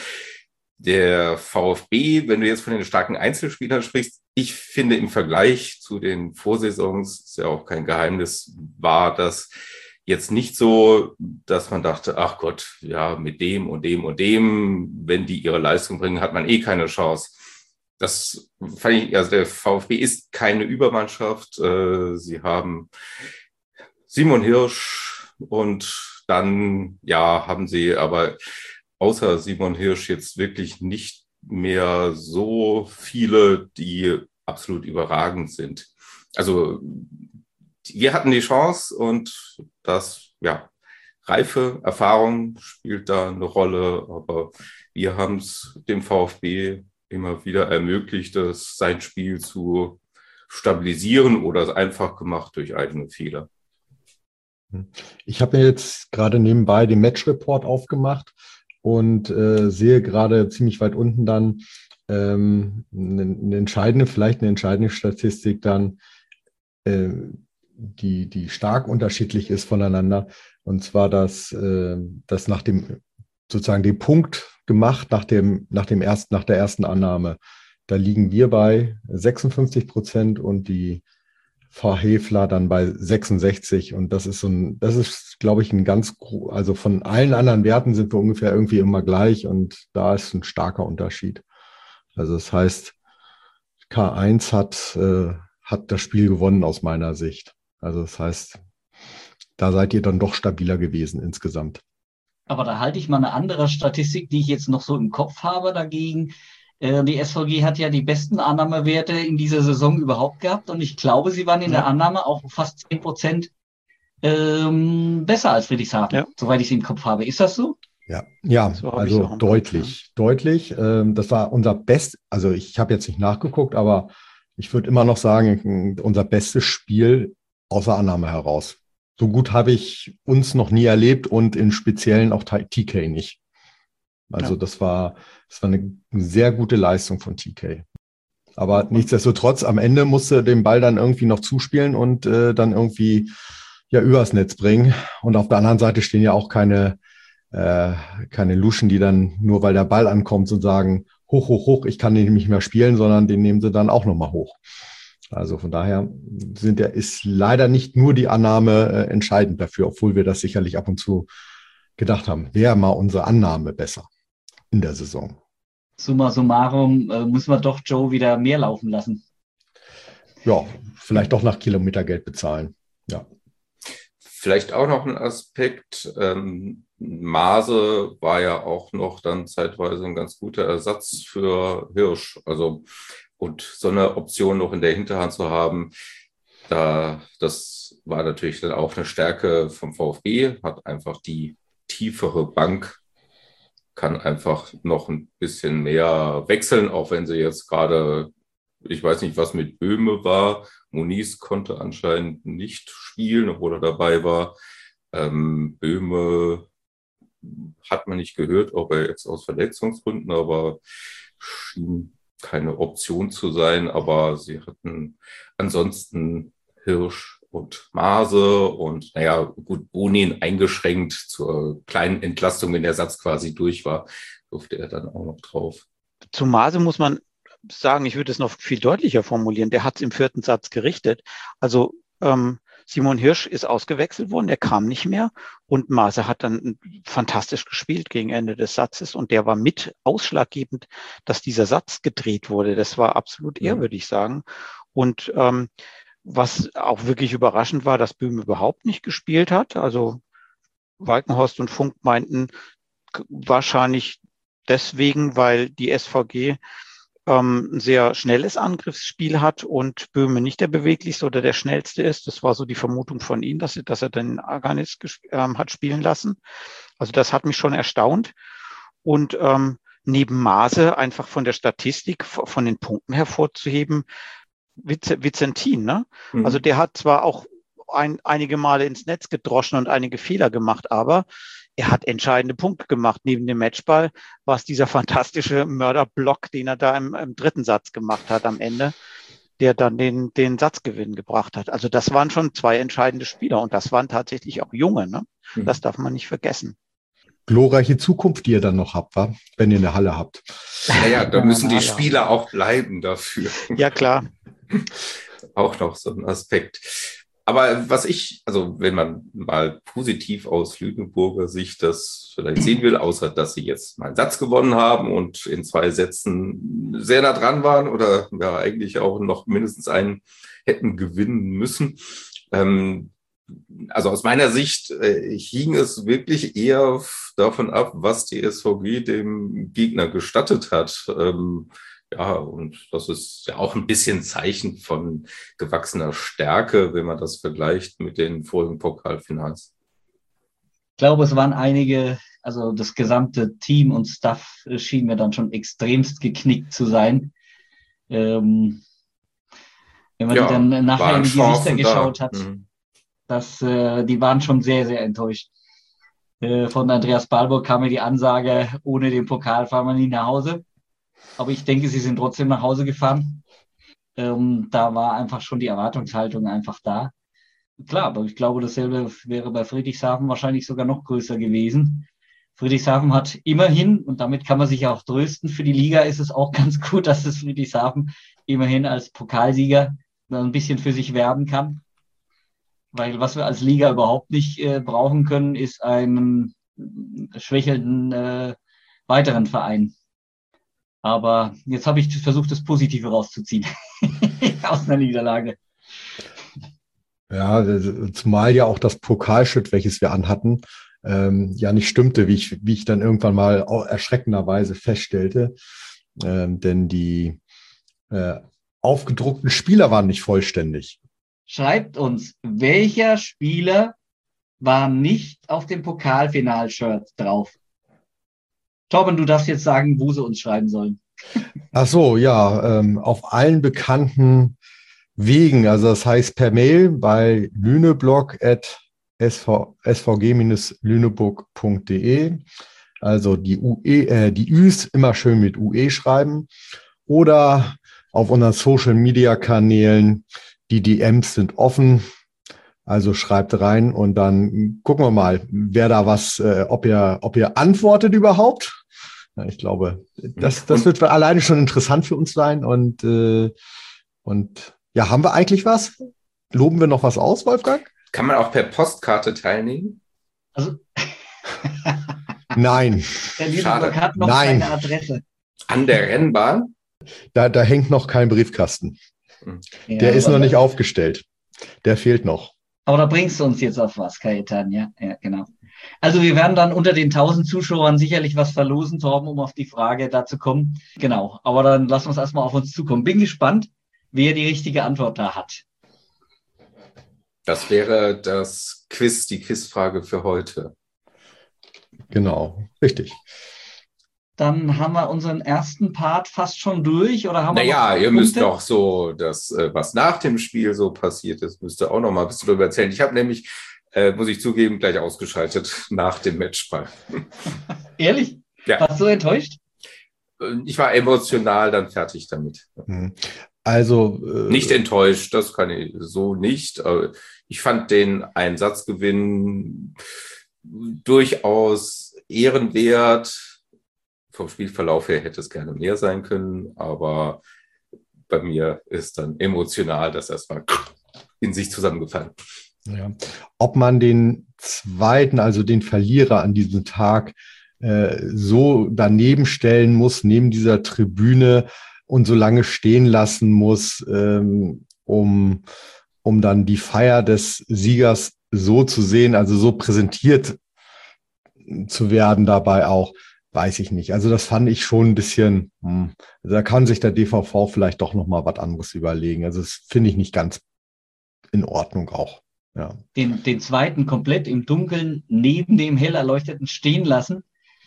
Der VfB, wenn du jetzt von den starken Einzelspielern sprichst, ich finde im Vergleich zu den Vorsaisons, ist ja auch kein Geheimnis, war das jetzt nicht so, dass man dachte, ach Gott, ja, mit dem und dem und dem, wenn die ihre Leistung bringen, hat man eh keine Chance. Das fand ich, also der VfB ist keine Übermannschaft. Sie haben Simon Hirsch und dann, ja, haben sie aber außer Simon Hirsch jetzt wirklich nicht mehr so viele, die absolut überragend sind. Also wir hatten die Chance und das, ja, Reife, Erfahrung spielt da eine Rolle, aber wir haben es dem VfB immer wieder ermöglicht, das, sein Spiel zu stabilisieren oder es einfach gemacht durch eigene Fehler. Ich habe mir jetzt gerade nebenbei den Match-Report aufgemacht und äh, sehe gerade ziemlich weit unten dann ähm, eine, eine entscheidende, vielleicht eine entscheidende Statistik dann, äh, die, die stark unterschiedlich ist voneinander. Und zwar, dass, äh, dass nach dem, sozusagen den Punkt gemacht, nach dem, nach dem ersten, nach der ersten Annahme. Da liegen wir bei sechsundfünfzig Prozent und die Frau Häfler dann bei sechsundsechzig. Und das ist so ein, das ist, glaube ich, ein ganz, also von allen anderen Werten sind wir ungefähr irgendwie immer gleich und da ist ein starker Unterschied. Also das heißt, K eins hat, äh, hat das Spiel gewonnen aus meiner Sicht. Also das heißt, da seid ihr dann doch stabiler gewesen insgesamt. Aber da halte ich mal eine andere Statistik, die ich jetzt noch so im Kopf habe dagegen. Äh, die S V G hat ja die besten Annahmewerte in dieser Saison überhaupt gehabt und ich glaube, sie waren in ja. der Annahme auch fast zehn Prozent ähm, besser als Friedrichshafen, ja. soweit ich es im Kopf habe. Ist das so? Ja, ja, So habe also ich's auch im Kopf, deutlich, deutlich. Ähm, das war unser Best, also ich habe jetzt nicht nachgeguckt, aber ich würde immer noch sagen, unser bestes Spiel außer Annahme heraus. So gut habe ich uns noch nie erlebt und in Speziellen auch T K nicht. Also Ja. das war, das war eine sehr gute Leistung von T K. Aber Und- nichtsdestotrotz, am Ende musste den Ball dann irgendwie noch zuspielen und äh, dann irgendwie ja übers Netz bringen. Und auf der anderen Seite stehen ja auch keine, äh, keine Luschen, die dann nur weil der Ball ankommt und sagen, hoch, hoch, hoch, ich kann den nicht mehr spielen, sondern den nehmen sie dann auch nochmal hoch. Also von daher sind der, ist leider nicht nur die Annahme äh, entscheidend dafür, obwohl wir das sicherlich ab und zu gedacht haben. Wäre mal unsere Annahme besser in der Saison. Summa summarum äh, muss man doch Joe wieder mehr laufen lassen. Ja, vielleicht doch nach Kilometergeld bezahlen. Ja. Vielleicht auch noch ein Aspekt, ähm, Maase war ja auch noch dann zeitweise ein ganz guter Ersatz für Hirsch. Also, und so eine Option noch in der Hinterhand zu haben, da, das war natürlich dann auch eine Stärke vom VfB, hat einfach die tiefere Bank, kann einfach noch ein bisschen mehr wechseln, auch wenn sie jetzt gerade, ich weiß nicht, was mit Böhme war. Moniz konnte anscheinend nicht spielen, obwohl er dabei war. Ähm, Böhme hat man nicht gehört, ob er jetzt aus Verletzungsgründen, aber schien keine Option zu sein. Aber sie hatten ansonsten Hirsch und Maase und naja, gut, Bonin eingeschränkt zur kleinen Entlastung, wenn der Satz quasi durch war, durfte er dann auch noch drauf. Zu Maase muss man sagen, ich würde es noch viel deutlicher formulieren. Der hat es im vierten Satz gerichtet. Also ähm, Simon Hirsch ist ausgewechselt worden, der kam nicht mehr und Maase hat dann fantastisch gespielt gegen Ende des Satzes und der war mit ausschlaggebend, dass dieser Satz gedreht wurde. Das war absolut Ja. ehr, würde ich sagen. Und ähm, was auch wirklich überraschend war, dass Böhme überhaupt nicht gespielt hat. Also Walkenhorst und Funk meinten wahrscheinlich deswegen, weil die S V G ähm, ein sehr schnelles Angriffsspiel hat und Böhme nicht der beweglichste oder der schnellste ist. Das war so die Vermutung von ihm, dass er, dass er den Aganis ähm, hat spielen lassen. Also das hat mich schon erstaunt. Und ähm, neben Maase einfach von der Statistik, von den Punkten hervorzuheben, Vicentin, ne? Mhm. Also der hat zwar auch ein, einige Male ins Netz gedroschen und einige Fehler gemacht, aber er hat entscheidende Punkte gemacht. Neben dem Matchball war es dieser fantastische Mörderblock, den er da im, im dritten Satz gemacht hat am Ende, der dann den, den Satzgewinn gebracht hat. Also das waren schon zwei entscheidende Spieler und das waren tatsächlich auch junge, ne? Mhm. Das darf man nicht vergessen. Glorreiche Zukunft, die ihr dann noch habt, wa? Wenn ihr eine Halle habt. Naja, da müssen die Spieler auch bleiben dafür. Ja, klar. Auch noch so ein Aspekt. Aber was ich, also wenn man mal positiv aus Lüneburger Sicht das vielleicht sehen will, außer dass sie jetzt mal einen Satz gewonnen haben und in zwei Sätzen sehr nah dran waren oder ja eigentlich auch noch mindestens einen hätten gewinnen müssen. Ähm, also aus meiner Sicht äh, hing es wirklich eher davon ab, was die S V G dem Gegner gestattet hat. Ähm, Ja, und das ist ja auch ein bisschen Zeichen von gewachsener Stärke, wenn man das vergleicht mit den vorigen Pokalfinals. Ich glaube, es waren einige, also das gesamte Team und Staff schien mir dann schon extremst geknickt zu sein. Ähm, wenn man ja, die dann nachher in die Gesichter geschaut da. hat, mhm. das, äh, die waren schon sehr, sehr enttäuscht. Äh, von Andreas Balburg kam mir die Ansage, ohne den Pokal fahren wir nie nach Hause. Aber ich denke, sie sind trotzdem nach Hause gefahren. Ähm, da war einfach schon die Erwartungshaltung einfach da. Klar, aber ich glaube, dasselbe wäre bei Friedrichshafen wahrscheinlich sogar noch größer gewesen. Friedrichshafen hat immerhin, und damit kann man sich auch trösten, für die Liga ist es auch ganz gut, dass das Friedrichshafen immerhin als Pokalsieger ein bisschen für sich werben kann. Weil was wir als Liga überhaupt nicht äh, brauchen können, ist einen schwächelnden äh, weiteren Verein. Aber jetzt habe ich versucht, das Positive rauszuziehen aus einer Niederlage. Ja, zumal ja auch das Pokalschild, welches wir anhatten, ähm, ja nicht stimmte, wie ich, wie ich dann irgendwann mal auch erschreckenderweise feststellte. Ähm, denn die äh, aufgedruckten Spieler waren nicht vollständig. Schreibt uns, welcher Spieler war nicht auf dem Pokalfinal-Shirt drauf? Torben, du darfst jetzt sagen, wo sie uns schreiben sollen. Ach so, ja, ähm, auf allen bekannten Wegen, also das heißt per Mail bei lüneblog at s v g-lüneburg punkt de, also die U E, äh, die Üs immer schön mit U E schreiben, oder auf unseren Social Media Kanälen, die D Ms sind offen, also schreibt rein und dann gucken wir mal, wer da was, äh, ob ihr, ob ihr antwortet überhaupt. Ja, ich glaube, das, das wird alleine schon interessant für uns sein. Und, äh, und ja, haben wir eigentlich was? Loben wir noch was aus, Wolfgang? Kann man auch per Postkarte teilnehmen? Also, Nein. der liebe Schade. Block hat noch Nein. keine Adresse. An der Rennbahn? Da, da hängt noch kein Briefkasten. Ja, Der ist aber, noch nicht aufgestellt. Der fehlt noch. aber da bringst du uns jetzt auf was, Kajetan, ja, ja, genau. Also wir werden dann unter den tausend Zuschauern sicherlich was verlosen, Torben, um auf die Frage da zu kommen. Genau, aber dann lassen wir uns erstmal auf uns zukommen. Bin gespannt, wer die richtige Antwort da hat. Das wäre das Quiz, die Quizfrage für heute. Genau, richtig. Dann haben wir unseren ersten Part fast schon durch, oder haben wir Naja, noch ihr müsst Punkte? doch so, das, äh, was nach dem Spiel so passiert ist, müsst ihr auch noch mal ein bisschen drüber erzählen. Ich habe nämlich, äh, muss ich zugeben, gleich ausgeschaltet nach dem Matchball. Ehrlich? Ja. Warst du so enttäuscht? Ich war emotional dann fertig damit. Also äh, Nicht enttäuscht, das kann ich so nicht. Aber ich fand den Einsatzgewinn durchaus ehrenwert. Vom Spielverlauf her hätte es gerne mehr sein können, aber bei mir ist dann emotional das erstmal in sich zusammengefallen. ja. Ob man den zweiten, also den Verlierer an diesem Tag, äh, so daneben stellen muss, neben dieser Tribüne und so lange stehen lassen muss, ähm, um, um dann die Feier des Siegers so zu sehen, also so präsentiert zu werden dabei auch, weiß ich nicht. Also das fand ich schon ein bisschen, hm, also da kann sich der D V V vielleicht doch nochmal was anderes überlegen. Also das finde ich nicht ganz in Ordnung auch. Ja. Den, den zweiten komplett im Dunkeln neben dem hell erleuchteten stehen lassen,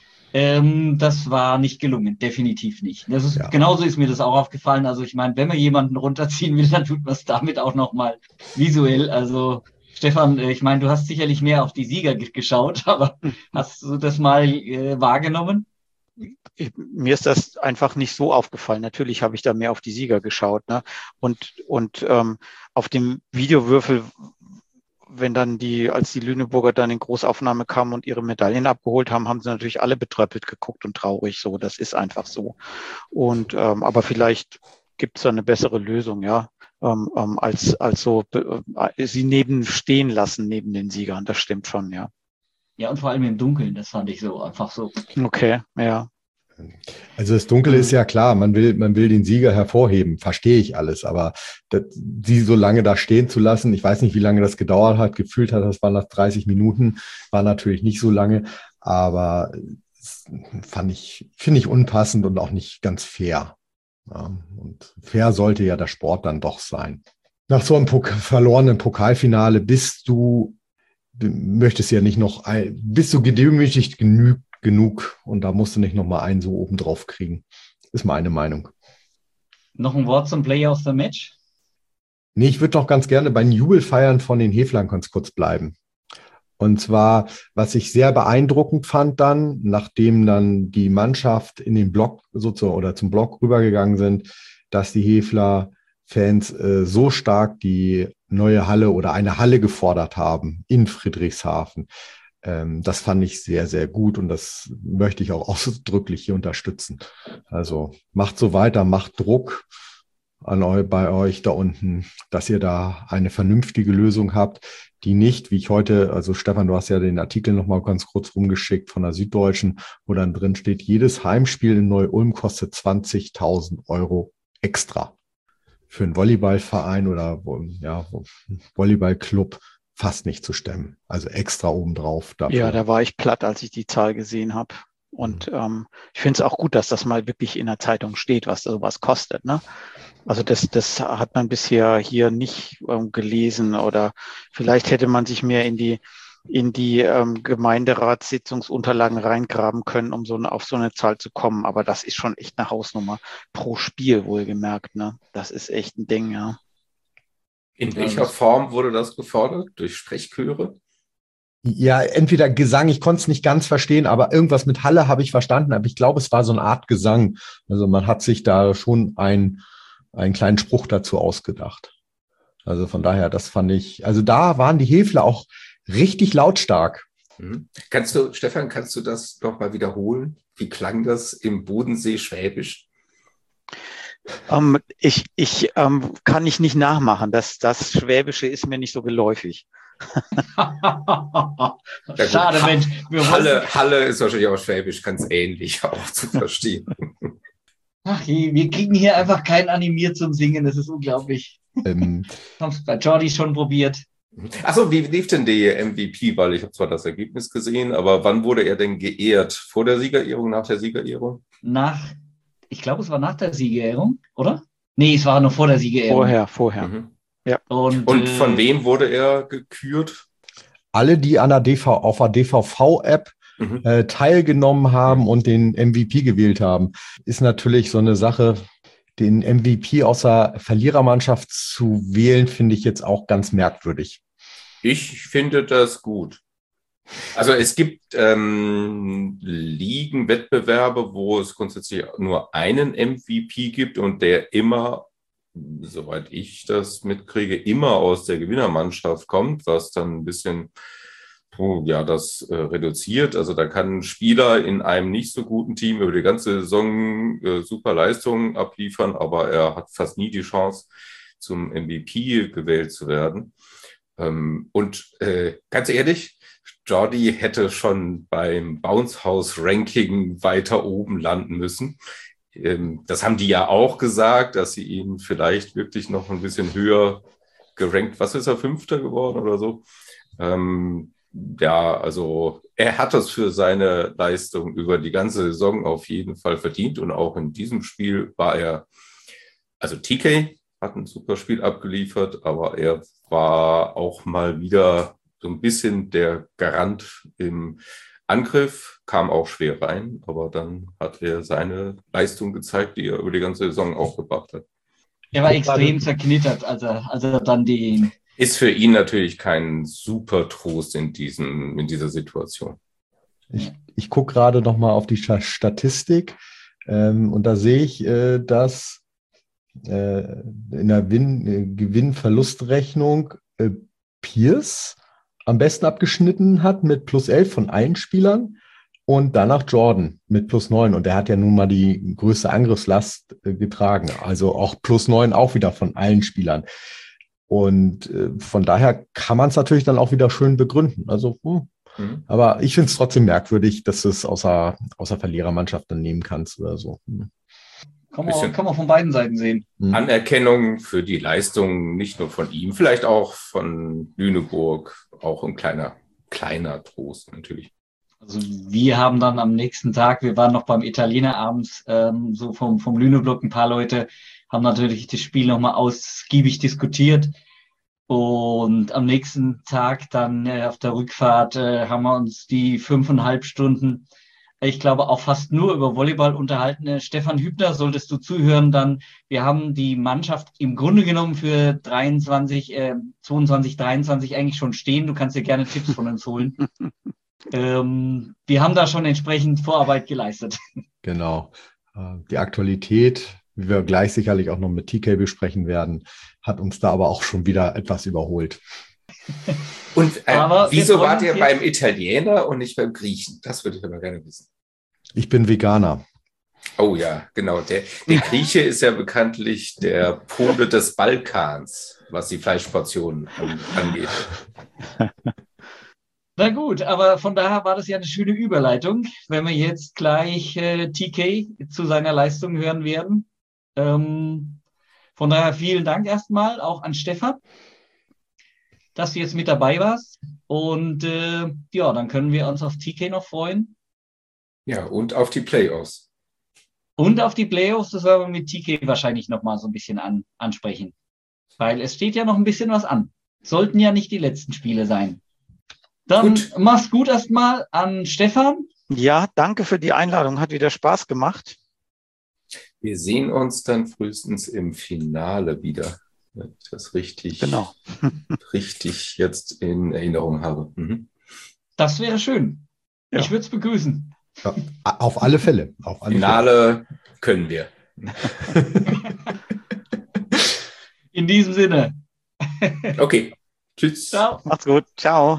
ähm, das war nicht gelungen, definitiv nicht. Das ist, Ja. Genauso ist mir das auch aufgefallen. Also ich meine, wenn man jemanden runterziehen will, dann tut man es damit auch nochmal visuell. Also Stefan, äh, ich meine, du hast sicherlich mehr auf die Sieger ge- geschaut, aber hast du das mal äh, wahrgenommen? Ich, mir ist das einfach nicht so aufgefallen. Natürlich habe ich da mehr auf die Sieger geschaut, ne? Und, und ähm, auf dem Videowürfel, wenn dann die, als die Lüneburger dann in Großaufnahme kamen und ihre Medaillen abgeholt haben, haben sie natürlich alle betröppelt geguckt und traurig. So, das ist einfach so. Und ähm, aber vielleicht gibt es da eine bessere Lösung, ja, ähm, ähm, als als so äh, sie neben stehen lassen neben den Siegern. Das stimmt schon, ja. Ja, und vor allem im Dunkeln, das fand ich so einfach so. Okay, ja. Also das Dunkle ist ja klar, man will, man will den Sieger hervorheben, verstehe ich alles, aber das, sie so lange da stehen zu lassen, ich weiß nicht, wie lange das gedauert hat, gefühlt hat, das waren nach dreißig Minuten, war natürlich nicht so lange, aber fand ich, finde ich unpassend und auch nicht ganz fair. Ja, und fair sollte ja der Sport dann doch sein. Nach so einem Pok- verlorenen Pokalfinale bist du, du möchtest ja nicht noch, ein, bist du gedemütigt genug, genug und da musst du nicht noch mal einen so oben drauf kriegen. Ist meine Meinung. Noch ein Wort zum Player of the Match? Nee, ich würde noch ganz gerne bei den Jubelfeiern von den Heflern ganz kurz bleiben. Und zwar, was ich sehr beeindruckend fand dann, nachdem dann die Mannschaft in den Block sozusagen oder zum Block rübergegangen sind, dass die Hefler-Fans äh, so stark die neue Halle oder eine Halle gefordert haben in Friedrichshafen. Ähm, das fand ich sehr, sehr gut und das möchte ich auch ausdrücklich hier unterstützen. Also macht so weiter, macht Druck an eu, bei euch da unten, dass ihr da eine vernünftige Lösung habt, die nicht, wie ich heute, also Stefan, du hast ja den Artikel nochmal ganz kurz rumgeschickt von der Süddeutschen, wo dann drin steht, jedes Heimspiel in Neu-Ulm kostet zwanzigtausend Euro extra. Für einen Volleyballverein oder ja, Volleyballclub fast nicht zu stemmen. Also extra obendrauf dafür. Ja, da war ich platt, als ich die Zahl gesehen habe. Und mhm. ähm, ich finde es auch gut, dass das mal wirklich in der Zeitung steht, was sowas kostet, ne? Also das, das hat man bisher hier nicht ähm, gelesen oder vielleicht hätte man sich mehr in die in die ähm, Gemeinderatssitzungsunterlagen reingraben können, um so eine, auf so eine Zahl zu kommen. Aber das ist schon echt eine Hausnummer pro Spiel, wohlgemerkt. Ne? Das ist echt ein Ding, ja. In welcher Form wurde das gefordert? Durch Sprechchöre? Ja, entweder Gesang, ich konnte es nicht ganz verstehen, aber irgendwas mit Halle habe ich verstanden, aber ich glaube, es war so eine Art Gesang. Also man hat sich da schon ein, einen kleinen Spruch dazu ausgedacht. Also von daher, das fand ich, also da waren die Häfler auch richtig lautstark. Mhm. Kannst du, Stefan, kannst du das noch mal wiederholen? Wie klang das im Bodensee-Schwäbisch? Ähm, ich ich ähm, kann ich nicht nachmachen. Das, das Schwäbische ist mir nicht so geläufig. Schade, ha Mensch. Wir Halle, Halle ist wahrscheinlich auch Schwäbisch ganz ähnlich auch zu verstehen. Ach je, wir kriegen hier einfach keinen animiert zum Singen. Das ist unglaublich. Ähm, Haben es bei Jordi schon probiert. Achso, wie lief denn die M V P? Weil ich habe zwar das Ergebnis gesehen, aber wann wurde er denn geehrt? Vor der Siegerehrung, nach der Siegerehrung? Nach, ich glaube, es war nach der Siegerehrung, oder? Nee, es war noch vor der Siegerehrung. Vorher, vorher. Mhm. Ja. Und, Und äh, von wem wurde er gekürt? alle, die an der D V, auf der D V V-App Mhm. äh, teilgenommen haben Mhm. und den M V P gewählt haben, ist natürlich so eine Sache. Den M V P aus der Verlierermannschaft zu wählen, finde ich jetzt auch ganz merkwürdig. Ich finde das gut. Also es gibt ähm, Ligen, Wettbewerbe, wo es grundsätzlich nur einen M V P gibt und der immer, soweit ich das mitkriege, immer aus der Gewinnermannschaft kommt, was dann ein bisschen oh, ja, das äh, reduziert. Also da kann ein Spieler in einem nicht so guten Team über die ganze Saison äh, super Leistungen abliefern, aber er hat fast nie die Chance, zum M V P gewählt zu werden. Ähm, und äh, ganz ehrlich, Jordi hätte schon beim Bounce House Ranking weiter oben landen müssen. Ähm, das haben die ja auch gesagt, dass sie ihn vielleicht wirklich noch ein bisschen höher gerankt. Was ist er, Fünfter geworden oder so? Ähm, ja, also er hat das für seine Leistung über die ganze Saison auf jeden Fall verdient und auch in diesem Spiel war er, also T K hat ein super Spiel abgeliefert, aber er war auch mal wieder so ein bisschen der Garant im Angriff, kam auch schwer rein, aber dann hat er seine Leistung gezeigt, die er über die ganze Saison auch gebracht hat. er war extrem zerknittert, als er, als er dann den... Ist für ihn natürlich kein super Trost in, diesem, in dieser Situation. Ich, ich gucke gerade noch mal auf die Statistik ähm, und da sehe ich, äh, dass äh, in der Win- äh, Gewinn-Verlust-Rechnung äh, Pierce am besten abgeschnitten hat mit plus elf von allen Spielern und danach Jordan mit plus neun. Und der hat ja nun mal die größte Angriffslast äh, getragen. Also auch plus neun auch wieder von allen Spielern. Und äh, von daher kann man es natürlich dann auch wieder schön begründen. Also, hm. mhm. Aber ich finde es trotzdem merkwürdig, dass du es außer, außer Verlierermannschaft dann nehmen kannst oder so. Hm. Kann man, kann man von beiden Seiten sehen. Mhm. Anerkennung für die Leistung, nicht nur von ihm, vielleicht auch von Lüneburg, auch ein kleiner, kleiner Trost natürlich. Also wir haben dann am nächsten Tag, wir waren noch beim Italiener abends, ähm, so vom, vom Lüneblock ein paar Leute, haben natürlich das Spiel nochmal ausgiebig diskutiert. Und am nächsten Tag dann äh, auf der Rückfahrt äh, haben wir uns die fünfeinhalb Stunden, ich glaube, auch fast nur über Volleyball unterhalten. Äh, Stefan Hübner, solltest du zuhören, dann, wir haben die Mannschaft im Grunde genommen für dreiundzwanzig, äh, zweiundzwanzig, dreiundzwanzig eigentlich schon stehen. Du kannst dir gerne Tipps von uns holen. ähm, wir haben da schon entsprechend Vorarbeit geleistet. Genau. Die Aktualität, wie wir gleich sicherlich auch noch mit T K besprechen werden, hat uns da aber auch schon wieder etwas überholt. Und äh, wieso wart ihr beim Italiener und nicht beim Griechen? Das würde ich aber gerne wissen. Ich bin Veganer. Oh ja, genau. Der, der Grieche ist ja bekanntlich der Pole des Balkans, was die Fleischportionen an, angeht. Na gut, aber von daher war das ja eine schöne Überleitung, wenn wir jetzt gleich äh, T K zu seiner Leistung hören werden. Ähm, von daher vielen Dank erstmal auch an Stefan, dass du jetzt mit dabei warst. Und äh, ja, dann können wir uns auf T K noch freuen. Ja, und auf die Playoffs. Und auf die Playoffs, das werden wir mit T K wahrscheinlich nochmal so ein bisschen an, ansprechen. Weil es steht ja noch ein bisschen was an. Sollten ja nicht die letzten Spiele sein. Dann Gut. mach's gut erstmal an Stefan. Ja, danke für die Einladung. Hat wieder Spaß gemacht. Wir sehen uns dann frühestens im Finale wieder, wenn ich das richtig, Genau. richtig jetzt in Erinnerung habe. Mhm. Das wäre schön. Ja. Ich würde es begrüßen. Ja, auf alle Fälle. Auf alle Finale können wir. Fälle. In diesem Sinne. Okay. Tschüss. Ciao. Macht's gut. Ciao.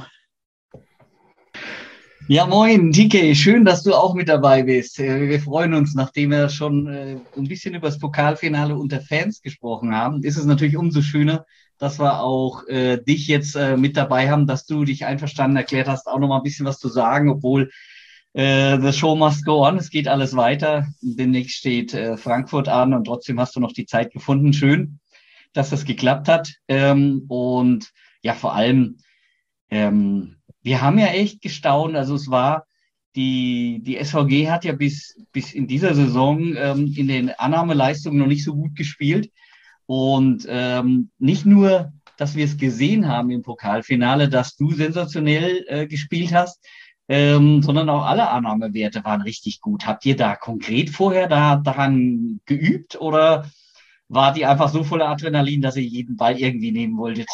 Ja, moin, T K, schön, dass du auch mit dabei bist. Äh, Wir freuen uns, nachdem wir schon äh, ein bisschen über das Pokalfinale unter Fans gesprochen haben, ist es natürlich umso schöner, dass wir auch äh, dich jetzt äh, mit dabei haben, dass du dich einverstanden erklärt hast, auch noch mal ein bisschen was zu sagen, obwohl äh, the show must go on, es geht alles weiter. Demnächst steht äh, Frankfurt an und trotzdem hast du noch die Zeit gefunden. Schön, dass das geklappt hat. Ähm, und ja, vor allem, ähm, wir haben ja echt gestaunt. Also es war, die, die S V G hat ja bis, bis in dieser Saison ähm, in den Annahmeleistungen noch nicht so gut gespielt. Und ähm, nicht nur, dass wir es gesehen haben im Pokalfinale, dass du sensationell äh, gespielt hast, ähm, sondern auch alle Annahmewerte waren richtig gut. Habt ihr da konkret vorher da daran geübt oder war die einfach so voller Adrenalin, dass ihr jeden Ball irgendwie nehmen wolltet?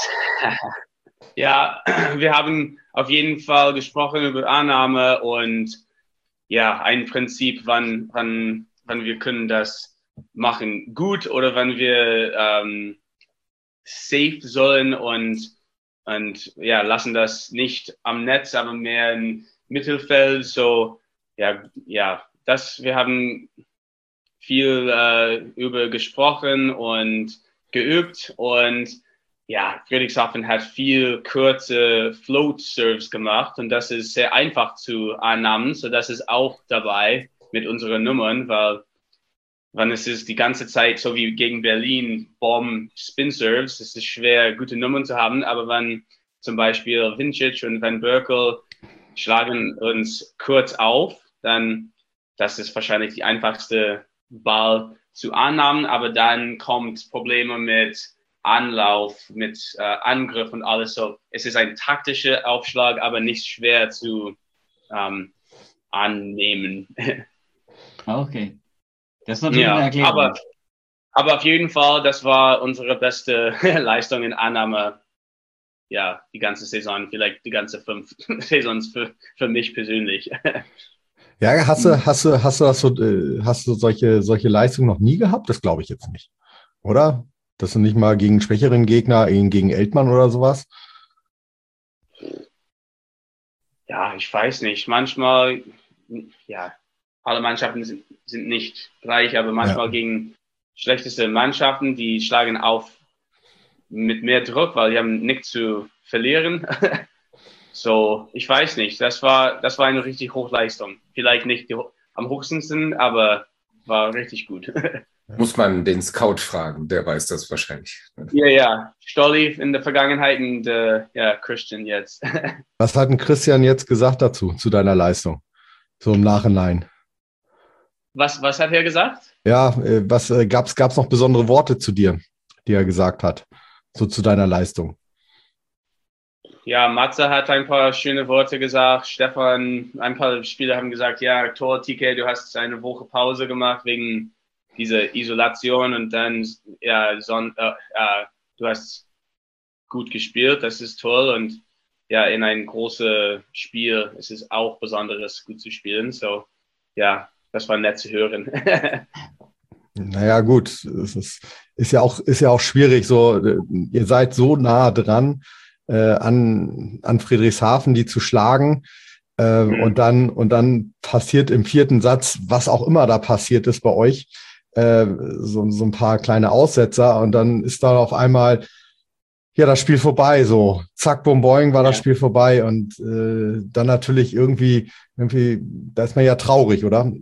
Ja, wir haben auf jeden Fall gesprochen über Annahme und ja, ein Prinzip, wann, wann, wann wir können das machen gut oder wann wir ähm, safe sollen und, und ja, lassen das nicht am Netz, aber mehr im Mittelfeld. So, ja, ja, das, wir haben viel äh, über gesprochen und geübt und ja, Friedrichshafen hat viel kurze Float-Serves gemacht und das ist sehr einfach zu annehmen. So, das ist auch dabei mit unseren Nummern, weil wenn es ist die ganze Zeit, so wie gegen Berlin, Bomb-Spin-Serves, es ist schwer, gute Nummern zu haben, aber wenn zum Beispiel Vincic und Van Berkel schlagen uns kurz auf, dann das ist wahrscheinlich die einfachste Ball zu annehmen, aber dann kommt Probleme mit Anlauf, mit äh, Angriff und alles so. Es ist ein taktischer Aufschlag, aber nicht schwer zu ähm, annehmen. Okay. Das ist natürlich ja, eine Erklärung. Aber, aber auf jeden Fall, das war unsere beste Leistung in Annahme. Ja, die ganze Saison, vielleicht die ganze fünf Saisons für, für mich persönlich. Ja, hast du, hast du, hast du das so, äh, hast du solche, solche Leistungen noch nie gehabt? Das glaube ich jetzt nicht. Oder? Dass du nicht mal gegen einen schwächeren Gegner, gegen Eltmann oder sowas? Ja, ich weiß nicht. Manchmal, ja, alle Mannschaften sind, sind nicht gleich, aber manchmal Ja. gegen schlechteste Mannschaften, die schlagen auf mit mehr Druck, weil die haben nichts zu verlieren. So, ich weiß nicht. Das war, das war eine richtig Hochleistung. Vielleicht nicht die, am höchsten, aber war richtig gut. Muss man den Scout fragen, der weiß das wahrscheinlich. Ja, ja. Stolli in der Vergangenheit und äh, ja, Christian jetzt. Was hat denn Christian jetzt gesagt dazu, zu deiner Leistung? So im Nachhinein. Was, was hat er gesagt? Ja, äh, was äh, gab's, gab's noch besondere Worte zu dir, die er gesagt hat, so zu deiner Leistung? Ja, Matze hat ein paar schöne Worte gesagt. Stefan, ein paar Spieler haben gesagt, ja, Tor, T K, du hast eine Woche Pause gemacht wegen dieser Isolation und dann, ja, son, äh, äh, du hast gut gespielt, das ist toll und ja, in ein großes Spiel ist es auch Besonderes, gut zu spielen. So, ja, das war nett zu hören. Naja, gut, es ist, ist ja auch, ist ja auch schwierig, so, äh, ihr seid so nah dran, äh, an, an Friedrichshafen, die zu schlagen, äh, Mhm. und dann, und dann passiert im vierten Satz, was auch immer da passiert ist bei euch, äh, so, so ein paar kleine Aussetzer und dann ist da auf einmal, ja, das Spiel vorbei, so, zack, bum, boing, war das Ja. Spiel vorbei und, äh, dann natürlich irgendwie, irgendwie, da ist man ja traurig, oder?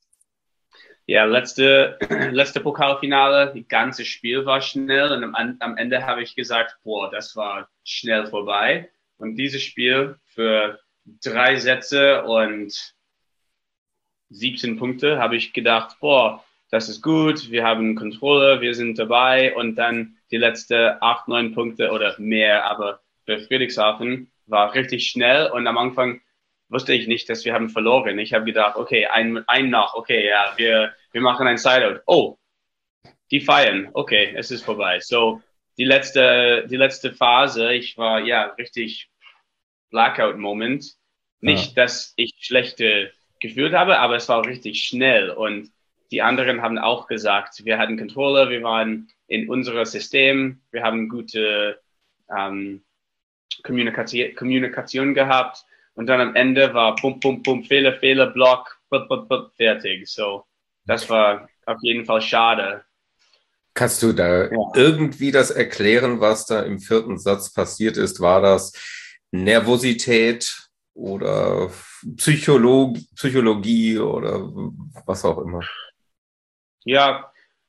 Ja, letzte, letzte Pokalfinale, das ganze Spiel war schnell und am, am Ende habe ich gesagt, boah, das war schnell vorbei. Und dieses Spiel für drei Sätze und siebzehn Punkte habe ich gedacht, boah, das ist gut, wir haben Kontrolle, wir sind dabei und dann die letzte acht, neun Punkte oder mehr, aber für Friedrichshafen, war richtig schnell und am Anfang wusste ich nicht, dass wir haben verloren. Ich habe gedacht, okay, ein, ein noch, okay, ja, wir, wir machen ein Sideout. Oh, die feiern, okay, es ist vorbei. So, die letzte, die letzte Phase, ich war, ja, richtig Blackout-Moment. Nicht, ja. dass ich schlechte gefühlt habe, aber es war richtig schnell und die anderen haben auch gesagt, wir hatten Controller, wir waren in unserem System, wir haben gute ähm, Kommunikation, Kommunikation gehabt und dann am Ende war Pum, Pum, Pum, Fehler, Fehler, Block, bup, bup, bup, fertig. So, das war auf jeden Fall schade. Kannst du da ja. irgendwie das erklären, was da im vierten Satz passiert ist? War das Nervosität oder Psycholo- Psychologie oder was auch immer? Ja,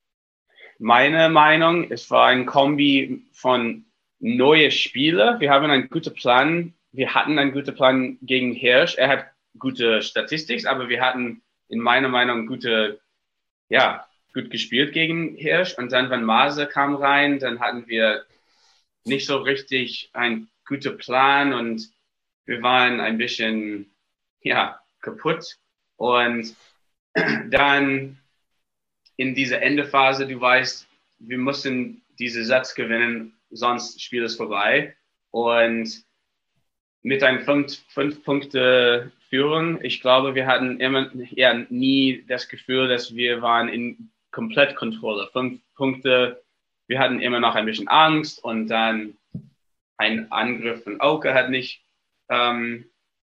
meine Meinung, es war ein Kombi von neue Spieler. Wir haben einen guten Plan. Wir hatten einen guten Plan gegen Hirsch. Er hat gute Statistik, aber wir hatten in meiner Meinung gute, ja, gut gespielt gegen Hirsch. Und dann, wenn Maser kam rein, dann hatten wir nicht so richtig einen guten Plan und wir waren ein bisschen, ja, kaputt. Und dann in dieser Endephase, du weißt, wir mussten diese Satz gewinnen, sonst Spiel ist vorbei. Und mit einer fünf, fünf Punkte Führung, ich glaube, wir hatten immer, ja, nie das Gefühl, dass wir waren in komplett Kontrolle. Fünf Punkte, wir hatten immer noch ein bisschen Angst und dann ein Angriff von Oke hat nicht ähm,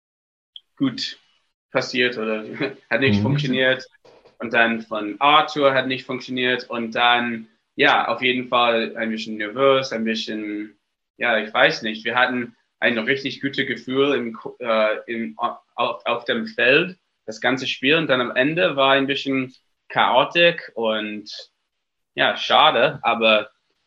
gut passiert oder hat nicht mhm. funktioniert. Und dann von Arthur hat nicht funktioniert. Und dann, ja, auf jeden Fall ein bisschen nervös, ein bisschen, ja, ich weiß nicht. Wir hatten ein richtig gutes Gefühl im, äh, im, auf, auf dem Feld, das ganze Spiel. Und dann am Ende war ein bisschen chaotisch und, ja, schade. Aber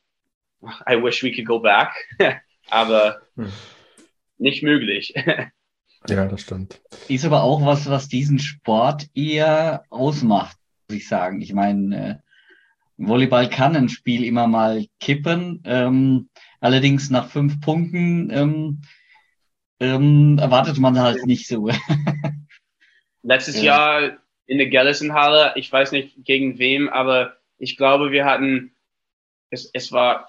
I wish we could go back. Aber hm. nicht möglich. Ja, das stimmt. Ist aber auch was, was diesen Sport eher ausmacht, muss ich sagen. Ich meine, äh, Volleyball kann ein Spiel immer mal kippen. Ähm, allerdings nach fünf Punkten ähm, ähm, erwartet man halt nicht so. Letztes ja. Jahr in der Gellison-Halle, ich weiß nicht gegen wem, aber ich glaube, wir hatten, es, es war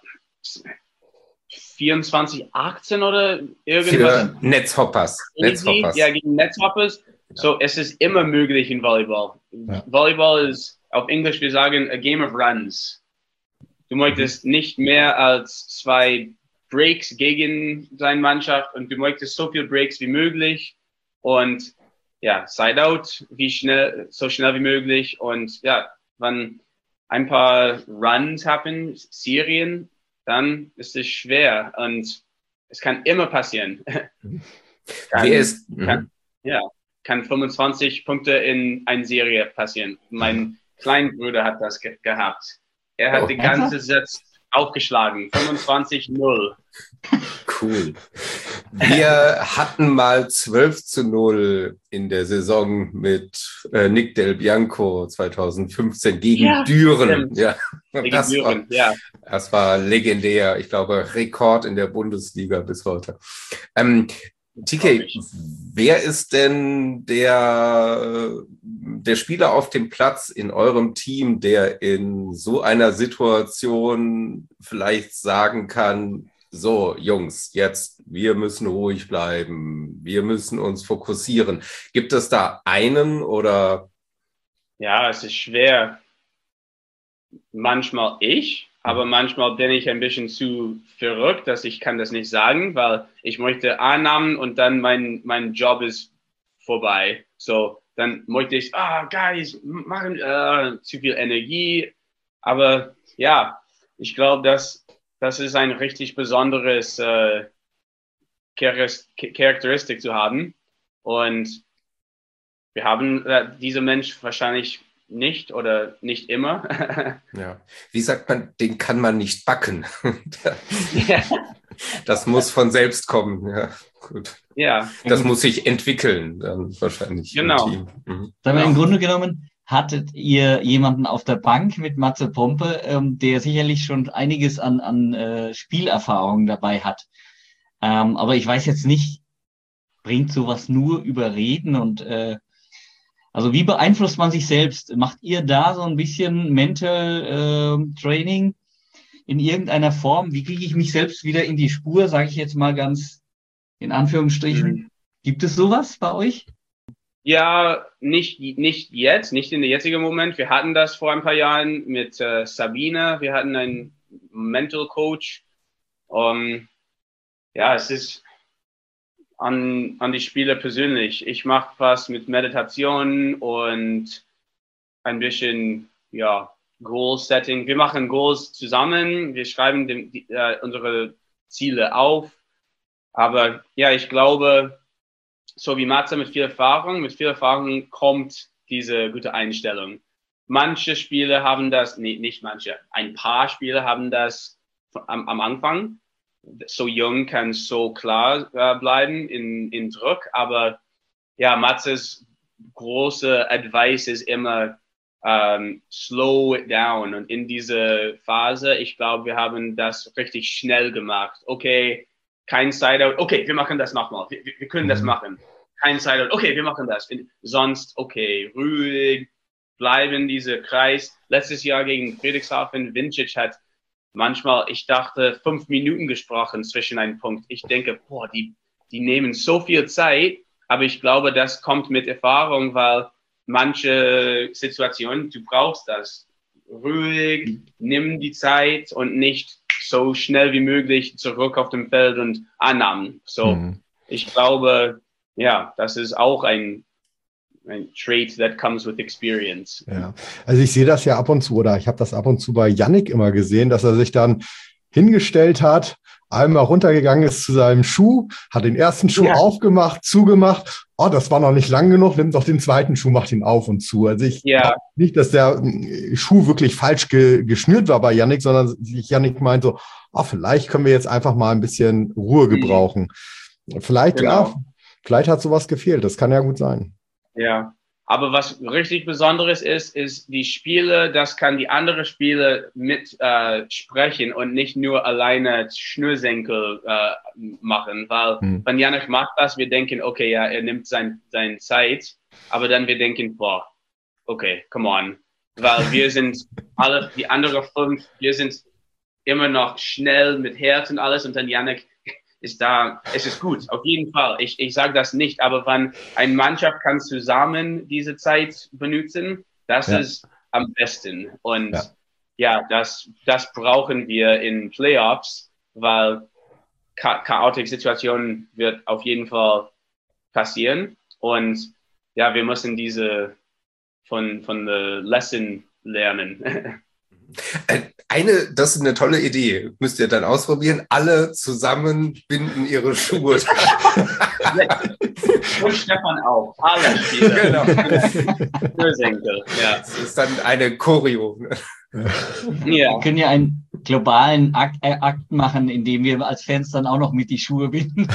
vierundzwanzig achtzehn oder irgendwas. Für Netzhoppers. Netzhoppers. Ja, gegen Netzhoppers. So, es ist immer möglich in Volleyball. Ja. Volleyball ist, auf Englisch wir sagen, a game of runs. Du möchtest mhm. nicht mehr als zwei Breaks gegen deine Mannschaft und du möchtest so viel Breaks wie möglich und ja, Side-Out wie schnell, so schnell wie möglich und ja, wenn ein paar Runs happen, Serien, dann ist es schwer und es kann immer passieren. kann, Wie ist, kann, ja, kann fünfundzwanzig Punkte in eine Serie passieren. Mein Kleinbruder hat das ge gehabt. Er hat oh, die ganze Satz aufgeschlagen. fünfundzwanzig null. Cool. Wir hatten mal zwölf zu null in der Saison mit äh, Nick Del Bianco zwanzig fünfzehn gegen ja, Düren. Ja, gegen das, Düren war, ja. das war legendär. Ich glaube, Rekord in der Bundesliga bis heute. Ähm, T K, wer ist denn der, der Spieler auf dem Platz in eurem Team, der in so einer Situation vielleicht sagen kann, so, Jungs, jetzt, wir müssen ruhig bleiben, wir müssen uns fokussieren. Gibt es da einen oder? Ja, es ist schwer. Manchmal ich, aber manchmal bin ich ein bisschen zu verrückt, dass ich kann das nicht sagen, weil ich möchte Annahmen und dann mein, mein Job ist vorbei. So, dann möchte ich, ah, guys, machen äh, zu viel Energie. Aber ja, ich glaube, dass das ist ein richtig besonderes äh, Charakteristik zu haben. Und wir haben äh, diese Mensch wahrscheinlich nicht oder nicht immer. Ja. Wie sagt man, den kann man nicht backen. Ja. Das muss von selbst kommen. Ja, gut. Ja. Das muss sich entwickeln, dann wahrscheinlich. Genau. Im Team. Mhm. Aber im Grunde genommen hattet ihr jemanden auf der Bank mit Matze Pompe, ähm, der sicherlich schon einiges an, an äh, Spielerfahrung dabei hat. Ähm, aber ich weiß jetzt nicht, bringt sowas nur über Reden und äh, also wie beeinflusst man sich selbst? Macht ihr da so ein bisschen Mental äh, Training in irgendeiner Form? Wie kriege ich mich selbst wieder in die Spur, sage ich jetzt mal ganz in Anführungsstrichen? Mhm. Gibt es sowas bei euch? Ja, nicht, nicht jetzt, nicht in der jetzigen Moment. Wir hatten das vor ein paar Jahren mit äh, Sabine. Wir hatten einen Mental Coach. Um, ja, es ist an, an die Spieler persönlich. Ich mache was mit Meditation und ein bisschen, ja, Goal-Setting. Wir machen Goals zusammen. Wir schreiben dem, die, äh, unsere Ziele auf. Aber ja, ich glaube, so wie Matze mit viel Erfahrung, mit viel Erfahrung kommt diese gute Einstellung. Manche Spieler haben das, nee, nicht manche, ein paar Spieler haben das am, am Anfang. So jung kann so klar äh, bleiben in, in Druck. Aber ja, Matzes große Advice ist immer, um, slow it down. Und in diese Phase, ich glaube, wir haben das richtig schnell gemacht. Okay, kein Sideout. Okay, wir machen das nochmal. Wir, wir können das machen. Kein Sideout. Okay, wir machen das. Sonst, okay, ruhig, bleiben diese Kreis. Letztes Jahr gegen Friedrichshafen, Vincic hat manchmal, ich dachte, fünf Minuten gesprochen zwischen einem Punkt. Ich denke, boah, die, die nehmen so viel Zeit. Aber ich glaube, das kommt mit Erfahrung, weil manche Situationen, du brauchst das. Ruhig, nimm die Zeit und nicht so schnell wie möglich zurück auf dem Feld und Annahmen. So, mhm. Ich glaube, ja, das ist auch ein, ein Trait that comes with experience. Ja, also ich sehe das ja ab und zu, oder ich habe das ab und zu bei Yannick immer gesehen, dass er sich dann hingestellt hat, einmal runtergegangen ist zu seinem Schuh, hat den ersten Schuh ja. aufgemacht, zugemacht. Oh, das war noch nicht lang genug, nimmt doch den zweiten Schuh, macht ihn auf und zu. Also ich ja. glaube nicht, dass der Schuh wirklich falsch ge geschnürt war bei Yannick, sondern Yannick meint so, oh, vielleicht können wir jetzt einfach mal ein bisschen Ruhe gebrauchen. Mhm. Vielleicht, genau. ja, vielleicht hat sowas gefehlt. Das kann ja gut sein. Ja. Aber was richtig Besonderes ist, ist die Spiele, das kann die andere Spiele mit äh, sprechen und nicht nur alleine Schnürsenkel äh, machen, weil hm. wenn Yannick macht das, wir denken, okay, ja, er nimmt sein, sein Zeit, aber dann wir denken, boah, okay, come on, weil wir sind alle, die anderen fünf, wir sind immer noch schnell mit Herz und alles und dann Yannick ist da, es ist gut, auf jeden Fall. Ich, ich sage das nicht, aber wenn eine Mannschaft kann zusammen diese Zeit benutzen, das ja. ist am besten. Und ja, ja das, das brauchen wir in Playoffs, weil cha chaotische Situationen wird auf jeden Fall passieren. Und ja, wir müssen diese von, von der Lesson lernen. Eine, das ist eine tolle Idee. Müsst ihr dann ausprobieren. Alle zusammen binden ihre Schuhe. Und Stefan auch. Alle Spieler. Genau. Ja. Das ist dann eine Choreo. Ja. Wir können ja einen globalen Akt, äh, Akt machen, indem wir als Fans dann auch noch mit die Schuhe binden.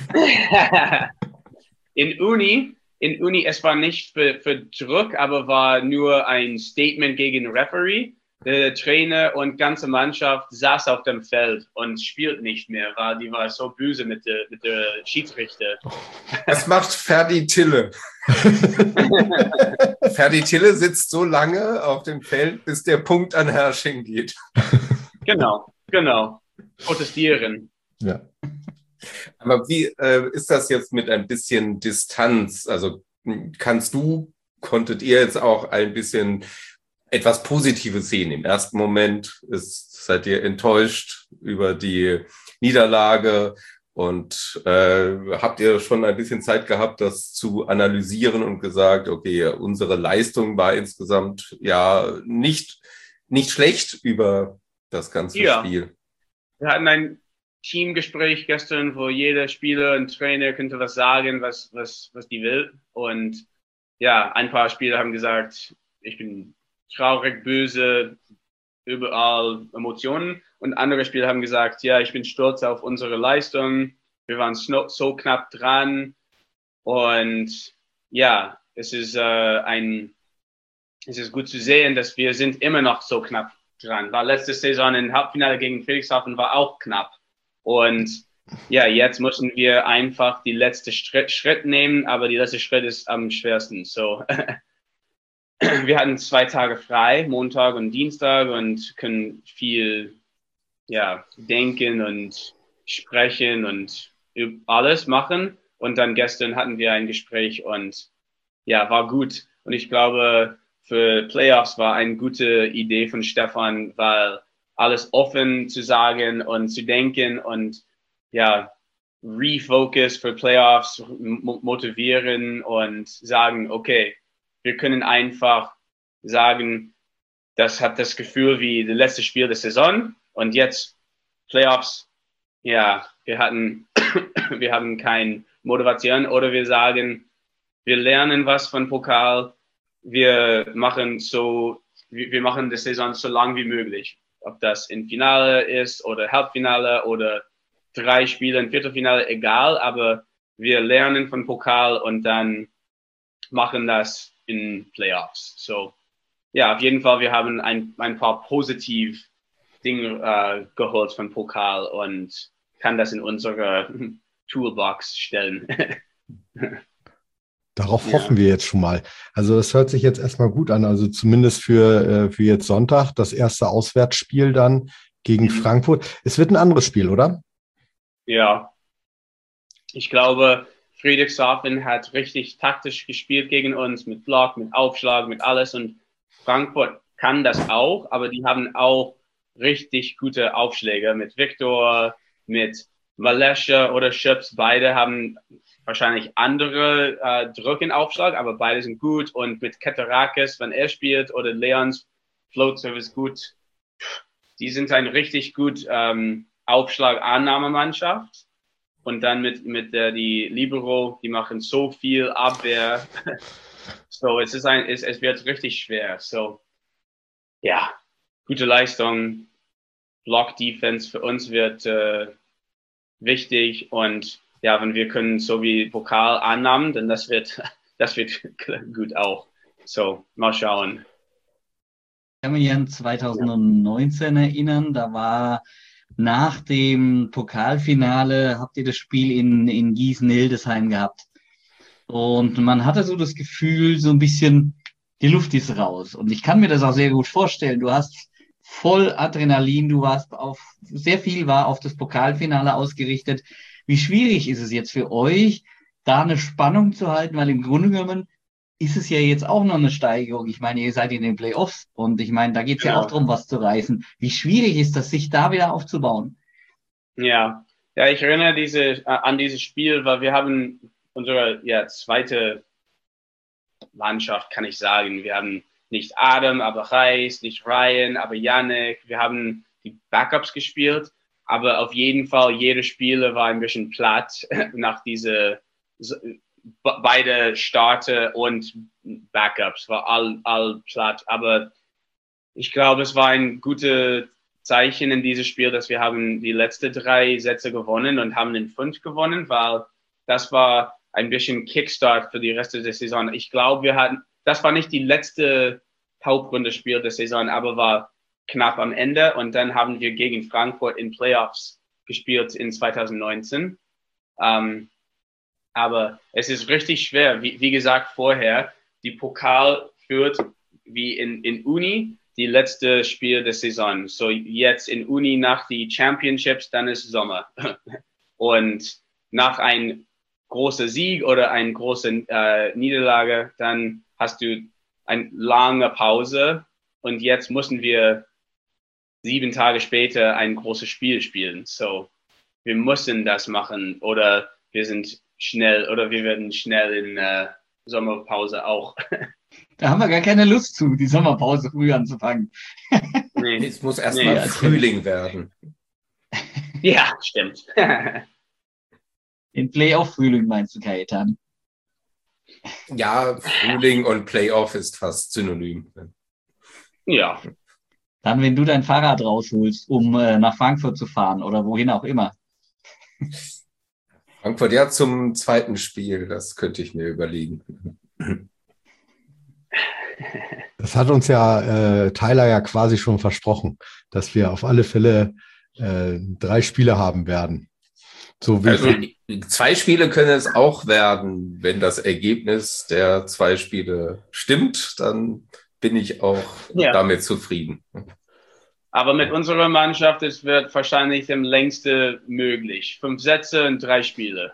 In Uni, in Uni, es war nicht für, für Druck, aber war nur ein Statement gegen Referee. Der Trainer und ganze Mannschaft saß auf dem Feld und spielt nicht mehr, weil die war so böse mit der, mit der Schiedsrichter. Das macht Ferdi Tille. Ferdi Tille sitzt so lange auf dem Feld, bis der Punkt an Herrsching geht. Genau, genau. Protestieren. Ja. Aber wie äh, ist das jetzt mit ein bisschen Distanz? Also kannst du, konntet ihr jetzt auch ein bisschen etwas Positives sehen? Im ersten Moment ist, seid ihr enttäuscht über die Niederlage und äh, habt ihr schon ein bisschen Zeit gehabt, das zu analysieren und gesagt, okay, unsere Leistung war insgesamt ja nicht, nicht schlecht über das ganze ja. Spiel. Wir hatten ein Teamgespräch gestern, wo jeder Spieler und Trainer könnte was sagen, was, was, was die will. Und ja, ein paar Spieler haben gesagt, ich bin traurig, böse, überall Emotionen. Und andere Spieler haben gesagt, ja, ich bin stolz auf unsere Leistung. Wir waren so, so knapp dran. Und ja, es ist äh, ein, es ist gut zu sehen, dass wir sind immer noch so knapp dran. Weil letzte Saison im Halbfinale gegen Friedrichshafen war auch knapp. Und ja, jetzt müssen wir einfach die letzte Schritt, Schritt nehmen, aber die letzte Schritt ist am schwersten. So, wir hatten zwei Tage frei, Montag und Dienstag, und können viel, ja, denken und sprechen und alles machen. Und dann gestern hatten wir ein Gespräch und ja, war gut. Und ich glaube, für Playoffs war eine gute Idee von Stefan, weil alles offen zu sagen und zu denken und ja, refocus für Playoffs, motivieren und sagen, okay, wir können einfach sagen, das hat das Gefühl wie das letzte Spiel der Saison und jetzt Playoffs, ja, wir hatten, wir haben keine Motivation, oder wir sagen, wir lernen was von Pokal, wir machen so, wir machen die Saison so lang wie möglich. Ob das im Finale ist oder Halbfinale oder drei Spiele im Viertelfinale, egal, aber wir lernen von Pokal und dann machen das in Playoffs. So, ja, auf jeden Fall, wir haben ein, ein paar positiv Dinge äh, geholt von Pokal und kann das in unsere Toolbox stellen. Darauf Ja. hoffen wir jetzt schon mal. Also das hört sich jetzt erstmal gut an. Also zumindest für, für jetzt Sonntag, das erste Auswärtsspiel dann gegen Mhm. Frankfurt. Es wird ein anderes Spiel, oder? Ja, ich glaube, Friedrichshafen hat richtig taktisch gespielt gegen uns, mit Block, mit Aufschlag, mit alles. Und Frankfurt kann das auch, aber die haben auch richtig gute Aufschläge mit Viktor, mit Malesha oder Schöps. Beide haben wahrscheinlich andere äh, Druck in Aufschlag, aber beide sind gut. Und mit Ketarakis, wenn er spielt, oder Leons Float Service gut, die sind ein richtig gut ähm, Aufschlag-Annahmemannschaft. Und dann mit, mit der, die Libero, die machen so viel Abwehr. So, es ist ein, es, es wird richtig schwer. So, ja, gute Leistung. Block-Defense für uns wird äh, wichtig. Und ja, wenn wir können so wie Pokal annehmen, dann das wird, das wird gut auch. So, mal schauen. Ich kann mich an zweitausendneunzehn erinnern, da war nach dem Pokalfinale, habt ihr das Spiel in, in Gießen-Hildesheim gehabt. Und man hatte so das Gefühl, so ein bisschen, die Luft ist raus. Und ich kann mir das auch sehr gut vorstellen. Du hast voll Adrenalin, du warst auf, sehr viel war auf das Pokalfinale ausgerichtet. Wie schwierig ist es jetzt für euch, da eine Spannung zu halten? Weil im Grunde genommen ist es ja jetzt auch noch eine Steigerung. Ich meine, ihr seid in den Playoffs und ich meine, da geht es ja. ja auch darum, was zu reißen. Wie schwierig ist das, sich da wieder aufzubauen? Ja, ja, ich erinnere diese, äh, an dieses Spiel, weil wir haben unsere ja, zweite Mannschaft, kann ich sagen. Wir haben nicht Adam, aber Reis, nicht Ryan, aber Yannick. Wir haben die Backups gespielt, aber auf jeden Fall, jede Spiele war ein bisschen platt nach diese beide Starter und Backups war all, all platt. Aber ich glaube, es war ein gutes Zeichen in diesem Spiel, dass wir haben die letzten drei Sätze gewonnen und haben den fünf gewonnen, weil das war ein bisschen Kickstart für die Reste der Saison. Ich glaube, wir hatten, das war nicht die letzte Hauptrunde-Spiel der Saison, aber war knapp am Ende. Und dann haben wir gegen Frankfurt in Playoffs gespielt in zweitausendneunzehn. Ähm, Aber es ist richtig schwer. Wie, wie gesagt vorher, die Pokal führt wie in, in Uni die letzte Spiel der Saison. So jetzt in Uni nach die Championships, dann ist Sommer. Und nach einem großen Sieg oder einer großen äh, Niederlage, dann hast du eine lange Pause. Und jetzt müssen wir sieben Tage später ein großes Spiel spielen. So wir müssen das machen oder wir sind schnell oder wir werden schnell in äh, Sommerpause auch. Da haben wir gar keine Lust zu, die Sommerpause früh anzufangen. Nee, es muss erstmal Nee, Frühling werden. Ja, stimmt. Den Playoff-Frühling meinst du, Kajetan? Ja, Frühling und Playoff ist fast synonym. Ja. Dann, wenn du dein Fahrrad rausholst, um äh, nach Frankfurt zu fahren oder wohin auch immer. Frankfurt, ja, zum zweiten Spiel, das könnte ich mir überlegen. Das hat uns ja äh, Tyler ja quasi schon versprochen, dass wir auf alle Fälle äh, drei Spiele haben werden. So wie Also zwei Spiele können es auch werden. Wenn das Ergebnis der zwei Spiele stimmt, dann bin ich auch Ja. damit zufrieden. Aber mit unserer Mannschaft, es wird wahrscheinlich am längsten möglich. Fünf Sätze und drei Spiele.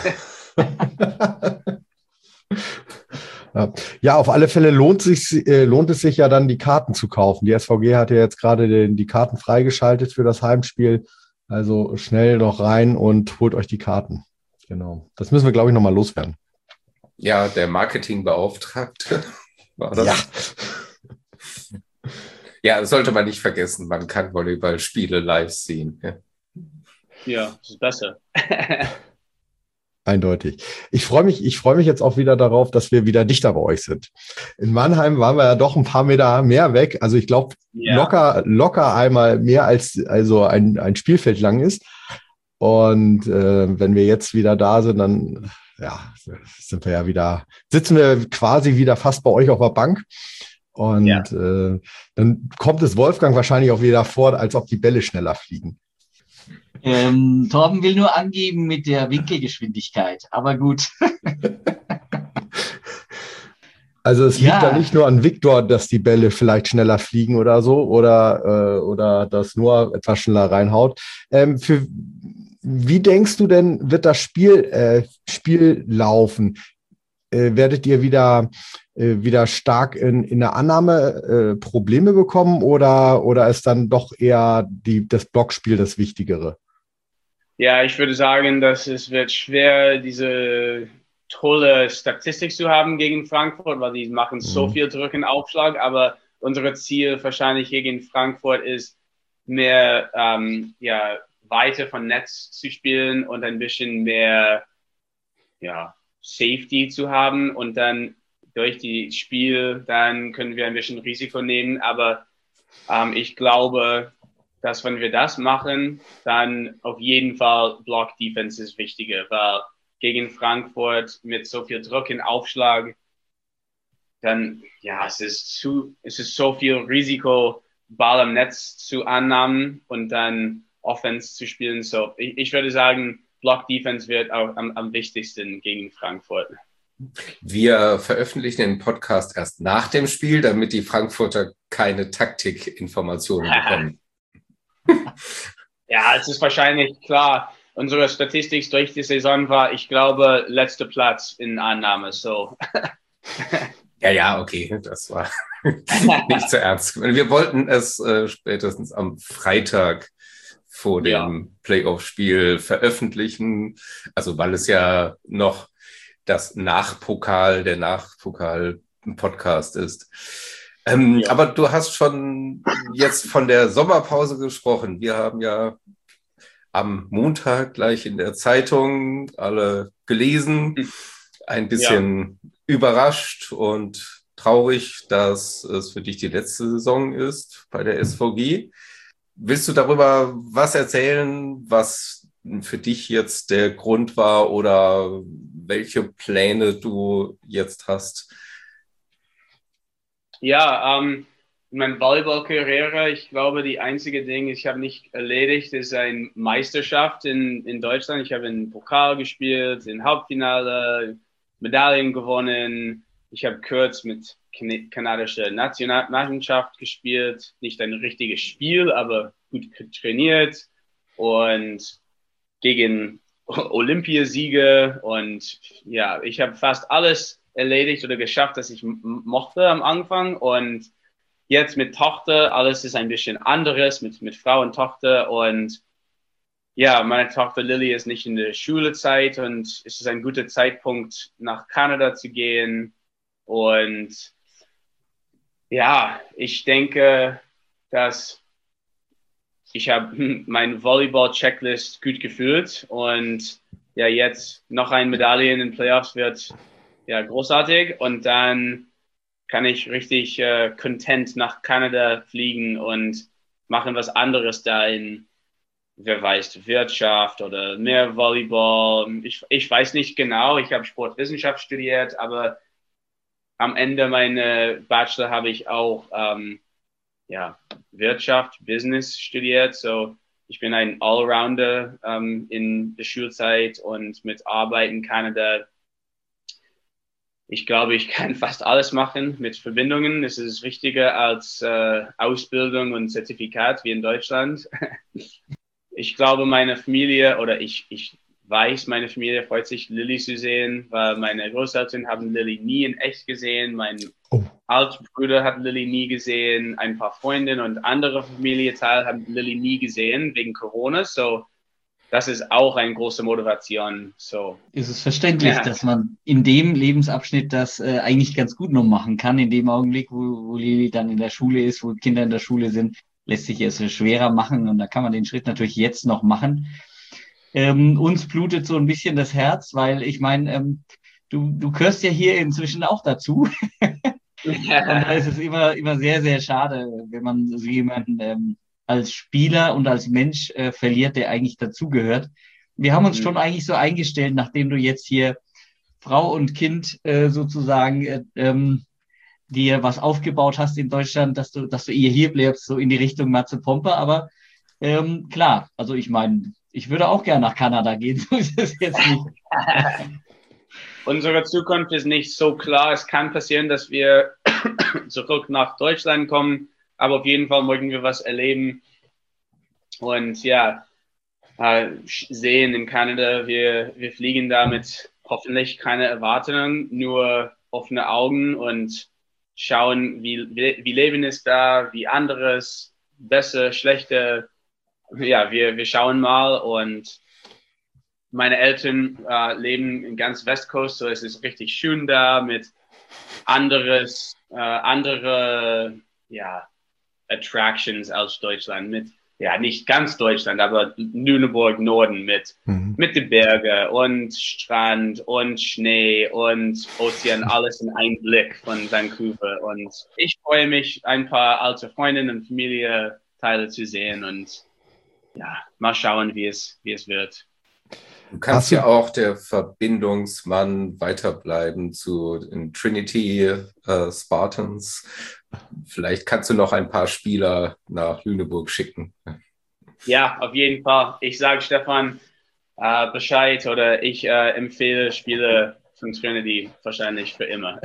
Ja, auf alle Fälle lohnt, sich, äh, lohnt es sich ja dann, die Karten zu kaufen. Die S V G hat ja jetzt gerade den, die Karten freigeschaltet für das Heimspiel. Also schnell noch rein und holt euch die Karten. Genau. Das müssen wir, glaube ich, nochmal loswerden. Ja, der Marketingbeauftragte war das. Ja. Ja, das sollte man nicht vergessen. Man kann Volleyballspiele live sehen. Ja, Ja, das ist besser. Eindeutig. Ich freue mich, ich freue mich jetzt auch wieder darauf, dass wir wieder dichter bei euch sind. In Mannheim waren wir ja doch ein paar Meter mehr weg. Also ich glaube, Ja. locker, locker einmal mehr als also ein, ein Spielfeld lang ist. Und äh, wenn wir jetzt wieder da sind, dann ja, sind wir ja wieder, sitzen wir quasi wieder fast bei euch auf der Bank. Und Ja. äh, dann kommt es Wolfgang wahrscheinlich auch wieder vor, als ob die Bälle schneller fliegen. Ähm, Torben will nur angeben mit der Winkelgeschwindigkeit, aber gut. Also es Ja. liegt da nicht nur an Viktor, dass die Bälle vielleicht schneller fliegen oder so oder, äh, oder dass Noah etwas schneller reinhaut. Ähm, für, wie denkst du denn, wird das Spiel, äh, Spiel laufen? Äh, werdet ihr wieder, äh, wieder stark in, in der Annahme äh, Probleme bekommen oder, oder ist dann doch eher die, das Blockspiel das Wichtigere? Ja, ich würde sagen, dass es wird schwer, diese tolle Statistik zu haben gegen Frankfurt, weil die machen so Mhm. viel Druck und Aufschlag, aber unser Ziel wahrscheinlich gegen Frankfurt ist mehr ähm, ja, weiter von Netz zu spielen und ein bisschen mehr ja, Safety zu haben und dann durch die Spiel, dann können wir ein bisschen Risiko nehmen, aber ähm, ich glaube, dass wenn wir das machen, dann auf jeden Fall Block Defense ist wichtiger, weil gegen Frankfurt mit so viel Druck und Aufschlag, dann, ja, es ist zu, es ist so viel Risiko, Ball am Netz zu annehmen und dann Offense zu spielen. So, ich, ich würde sagen, Block Defense wird auch am, am wichtigsten gegen Frankfurt. Wir veröffentlichen den Podcast erst nach dem Spiel, damit die Frankfurter keine Taktikinformationen bekommen. Ja, es ist wahrscheinlich klar. Unsere Statistik durch die Saison war, ich glaube, letzter Platz in Annahme. So. Ja, ja, okay, das war nicht so ernst. Wir wollten es äh, spätestens am Freitag vor dem Ja. Playoff-Spiel veröffentlichen, also weil es ja noch das Nachpokal, der Nachpokal-Podcast ist. Ähm, Ja. Aber du hast schon jetzt von der Sommerpause gesprochen. Wir haben ja am Montag gleich in der Zeitung alle gelesen, ein bisschen ja. überrascht und traurig, dass es für dich die letzte Saison ist bei der S V G. Willst du darüber was erzählen, was für dich jetzt der Grund war oder welche Pläne du jetzt hast? Ja, ähm, meine Volleyball-Karriere, ich glaube, die einzige Ding, ich habe nicht erledigt, ist eine Meisterschaft in, in Deutschland. Ich habe in Pokal gespielt, in Hauptfinale, Medaillen gewonnen. Ich habe kurz mit kan- kanadischer Nationalmannschaft gespielt. Nicht ein richtiges Spiel, aber gut trainiert und gegen Olympiasiege. Und ja, ich habe fast alles erledigt oder geschafft, das ich m- mochte am Anfang. Und jetzt mit Tochter, alles ist ein bisschen anderes mit, mit Frau und Tochter. Und ja, meine Tochter Lilly ist nicht in der Schulezeit und es ist ein guter Zeitpunkt, nach Kanada zu gehen. Und ja, ich denke, dass ich habe mein Volleyball-Checklist gut gefühlt und ja, jetzt noch ein Medaille in den Playoffs wird ja großartig und dann kann ich richtig äh, content nach Kanada fliegen und machen was anderes da in, wer weiß, Wirtschaft oder mehr Volleyball. Ich, ich weiß nicht genau, ich habe Sportwissenschaft studiert, aber am Ende meiner Bachelor habe ich auch ähm, ja, Wirtschaft, Business studiert. So ich bin ein Allrounder ähm, in der Schulzeit und mit Arbeit in Kanada. Ich glaube, ich kann fast alles machen mit Verbindungen. Es ist wichtiger als äh, Ausbildung und Zertifikat wie in Deutschland. Ich glaube, meine Familie oder ich, ich weiß, meine Familie freut sich, Lilly zu sehen, weil meine Großeltern haben Lilly nie in echt gesehen. Mein oh. Altbruder hat Lilly nie gesehen. Ein paar Freundinnen und andere Familienteile haben Lilly nie gesehen wegen Corona. So, das ist auch eine große Motivation. So. Ist es verständlich, ja. dass man in dem Lebensabschnitt das äh, eigentlich ganz gut noch machen kann, in dem Augenblick, wo, wo Lilly dann in der Schule ist, wo Kinder in der Schule sind, lässt sich es schwerer machen und da kann man den Schritt natürlich jetzt noch machen. Ähm, uns blutet so ein bisschen das Herz, weil ich meine, ähm, du, du gehörst ja hier inzwischen auch dazu. Und da ist es immer, immer sehr, sehr schade, wenn man so jemanden ähm, als Spieler und als Mensch äh, verliert, der eigentlich dazugehört. Wir haben uns mhm. schon eigentlich so eingestellt, nachdem du jetzt hier Frau und Kind äh, sozusagen äh, ähm, dir was aufgebaut hast in Deutschland, dass du, dass du eher hier bleibst, so in die Richtung Matze Pompe. Aber ähm, klar, also ich meine, ich würde auch gerne nach Kanada gehen, so ist es jetzt nicht. Unsere Zukunft ist nicht so klar. Es kann passieren, dass wir zurück nach Deutschland kommen, aber auf jeden Fall möchten wir was erleben. Und ja, äh, sehen in Kanada, wir, wir fliegen da mit hoffentlich keine Erwartungen, nur offene Augen und schauen, wie, wie, wie Leben ist da, wie anderes, besser, schlechter. Ja, wir, wir schauen mal und meine Eltern äh, leben in ganz Westcoast, so es ist richtig schön da mit anderes, äh, andere, ja, Attractions als Deutschland, mit, ja, nicht ganz Deutschland, aber Lüneburg, Norden mit, mhm. mit den Bergen und Strand und Schnee und Ozean, alles in einem Blick von Vancouver. Und ich freue mich, ein paar alte Freundinnen und Familienteile zu sehen und ja, mal schauen, wie es, wie es wird. Du kannst ja auch der Verbindungsmann weiterbleiben zu den Trinity äh, Spartans. Vielleicht kannst du noch ein paar Spieler nach Lüneburg schicken. Ja, auf jeden Fall. Ich sage Stefan äh, Bescheid oder ich äh, empfehle Spiele von Trinity wahrscheinlich für immer.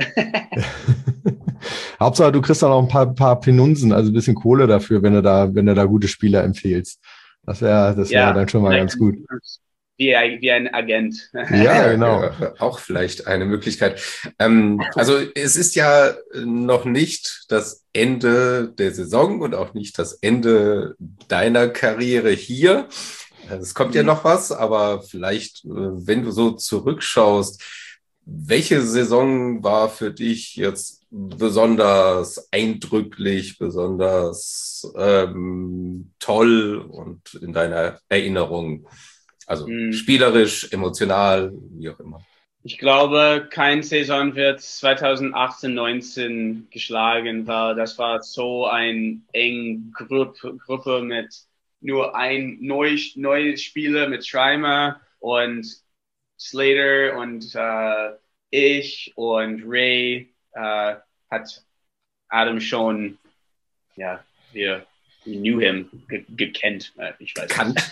Hauptsache, du kriegst dann auch ein paar, paar Penunsen, also ein bisschen Kohle dafür, wenn du da, wenn du da gute Spieler empfehlst. Das wäre das wär ja, dann schon mal ganz gut. Wie, wie ein Agent. Ja, genau. Ja, auch vielleicht eine Möglichkeit. Ähm, also es ist ja noch nicht das Ende der Saison und auch nicht das Ende deiner Karriere hier. Es kommt ja noch was, aber vielleicht, wenn du so zurückschaust, welche Saison war für dich jetzt besonders eindrücklich, besonders ähm, toll und in deiner Erinnerung? Also hm. spielerisch, emotional, wie auch immer. Ich glaube, kein Saison wird zwanzig achtzehn neunzehn geschlagen, weil das war so ein eng Gruppe, Gruppe mit nur ein neues neue Spieler mit Schreimer und Slater und äh, ich und Ray äh, hat Adam schon, ja, wir we knew him, ge gekannt, äh, ich weiß Gekannt.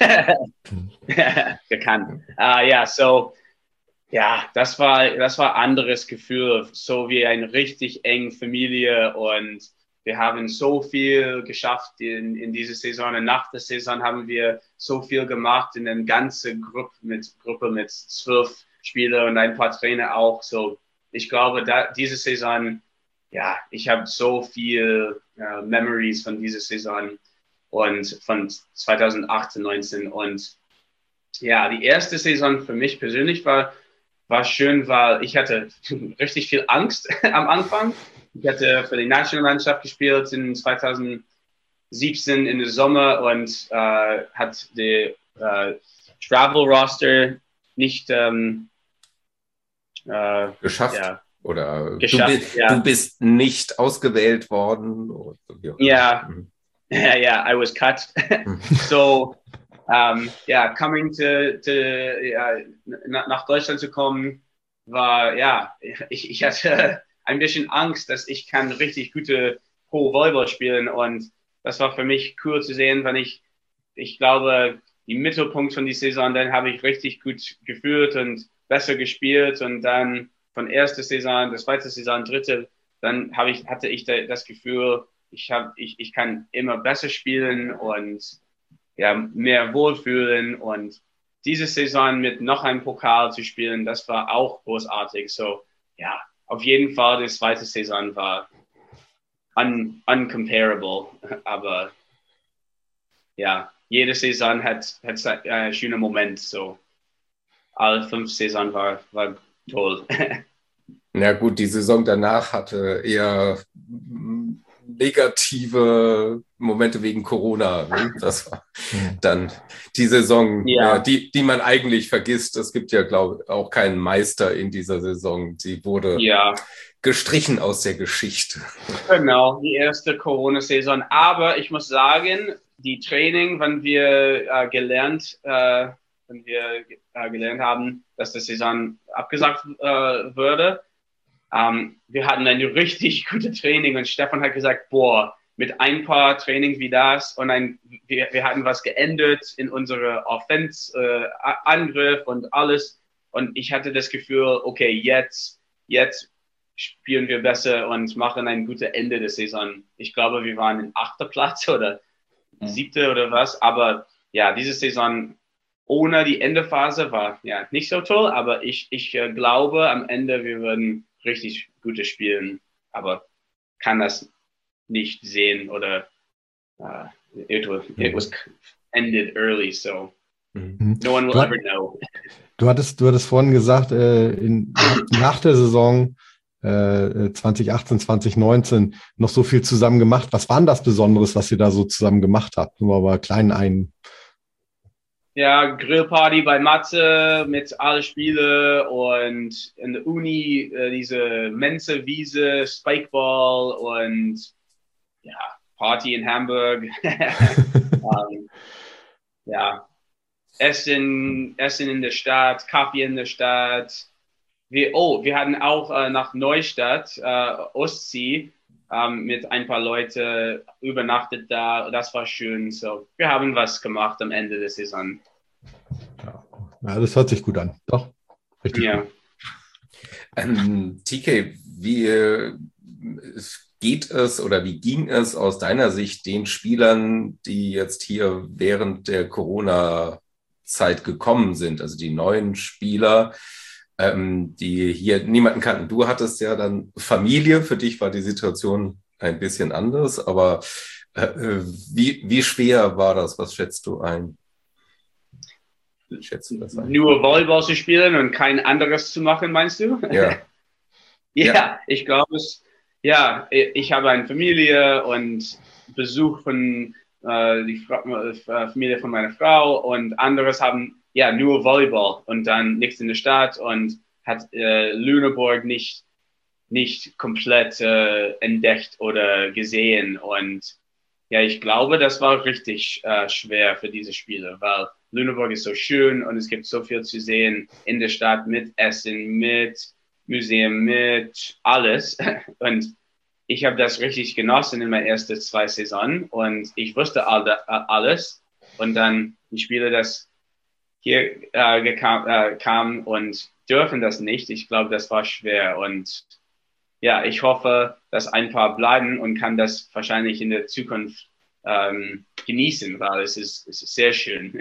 gekannt. Uh, ja, so, ja, das war, das war anderes Gefühl, so wie eine richtig enge Familie und wir haben so viel geschafft in, in dieser Saison und nach der Saison haben wir so viel gemacht in einer ganzen Gruppe mit, Gruppe mit zwölf Spielern und ein paar Trainer auch, so, ich glaube, da, diese Saison, ja, ich habe so viel uh, Memories von dieser Saison und von zwanzig achtzehn neunzehn und ja, die erste Saison für mich persönlich war, war schön, weil ich hatte richtig viel Angst am Anfang. Ich hatte für die Nationalmannschaft gespielt in zwanzig siebzehn in der Sommer und äh, hat die äh, Travel Roster nicht ähm, äh, geschafft. Ja. Oder Geschafft, du, bist, ja. du bist nicht ausgewählt worden. Oder, ja, ja, ja, I was cut. So, um, ja, coming to, to ja, nach Deutschland zu kommen, war, ja, ich, ich hatte ein bisschen Angst, dass ich kann richtig gute Pro-Volleyball spielen und das war für mich cool zu sehen, wenn ich ich glaube, die Mittelpunkt von der Saison, dann habe ich richtig gut gefühlt und besser gespielt und dann von erster Saison, der zweite Saison, dritte, dann habe ich, hatte ich das Gefühl, ich habe, ich, ich kann immer besser spielen und ja, mehr wohlfühlen und diese Saison mit noch einem Pokal zu spielen, das war auch großartig. So, ja, auf jeden Fall, die zweite Saison war un, uncomparable, aber ja, jede Saison hat, hat einen schönen Moment, so alle fünf Saison war, war toll. Ja gut, die Saison danach hatte eher negative Momente wegen Corona. Ne? Das war dann die Saison, ja. äh, die, die man eigentlich vergisst. Es gibt ja, glaube ich, auch keinen Meister in dieser Saison. Sie wurde ja. gestrichen aus der Geschichte. Genau, die erste Corona-Saison. Aber ich muss sagen, die Training, wenn wir äh, gelernt, äh, wenn wir äh, gelernt haben, dass die Saison abgesagt äh, würde, ähm, wir hatten ein richtig gutes Training und Stefan hat gesagt, boah, mit ein paar Trainings wie das und ein, wir, wir hatten was geändert in unsere Offense-Angriff äh, und alles und ich hatte das Gefühl, okay, jetzt, jetzt spielen wir besser und machen ein gutes Ende der Saison. Ich glaube, wir waren im achten Platz oder siebte oder was, aber ja, diese Saison ohne die Endephase war ja nicht so toll, aber ich, ich äh, glaube, am Ende wir würden richtig gute spielen, aber kann das nicht sehen oder uh, it was, it was ended early, so no one will du, ever know. Du hattest, du hattest vorhin gesagt, äh, in, nach der Saison äh, zwanzig achtzehn, zwanzig neunzehn noch so viel zusammen gemacht. Was war denn das Besonderes, was ihr da so zusammen gemacht habt? Nur mal klein ein. Ja, Grillparty bei Matze mit allen Spielen und in der Uni äh, diese Mensa-Wiese, Spikeball und ja, Party in Hamburg. um, ja, Essen, Essen in der Stadt, Kaffee in der Stadt. Wir, oh, wir hatten auch äh, nach Neustadt, äh, Ostsee, ähm, mit ein paar Leuten übernachtet da. Das war schön. So, wir haben was gemacht am Ende der Saison. Ja, das hört sich gut an. Doch, richtig ja. gut. Ähm, T K, wie äh, geht es oder wie ging es aus deiner Sicht den Spielern, die jetzt hier während der Corona-Zeit gekommen sind, also die neuen Spieler, ähm, die hier niemanden kannten? Du hattest ja dann Familie, für dich war die Situation ein bisschen anders, aber äh, wie, wie schwer war das? Was schätzt du ein? Schätzt du das ein? Nur Volleyball zu spielen und kein anderes zu machen, meinst du? Ja. ja, ja, ich glaube es. Ja, ich habe eine Familie und Besuch von äh, die Fra- Familie von meiner Frau und anderes haben ja nur Volleyball und dann nichts in der Stadt und hat äh, Lüneburg nicht nicht komplett äh, entdeckt oder gesehen und ja, ich glaube, das war richtig äh, schwer für diese Spiele, weil Lüneburg ist so schön und es gibt so viel zu sehen in der Stadt mit Essen, mit Museum, mit alles. Und ich habe das richtig genossen in meinen ersten zwei Saisonen und ich wusste all, alles. Und dann die Spieler, das hier äh, gekam, äh, kamen und dürfen das nicht. Ich glaube, das war schwer. Und ja, ich hoffe, dass ein paar bleiben und kann das wahrscheinlich in der Zukunft ähm, genießen, weil es ist, es ist sehr schön.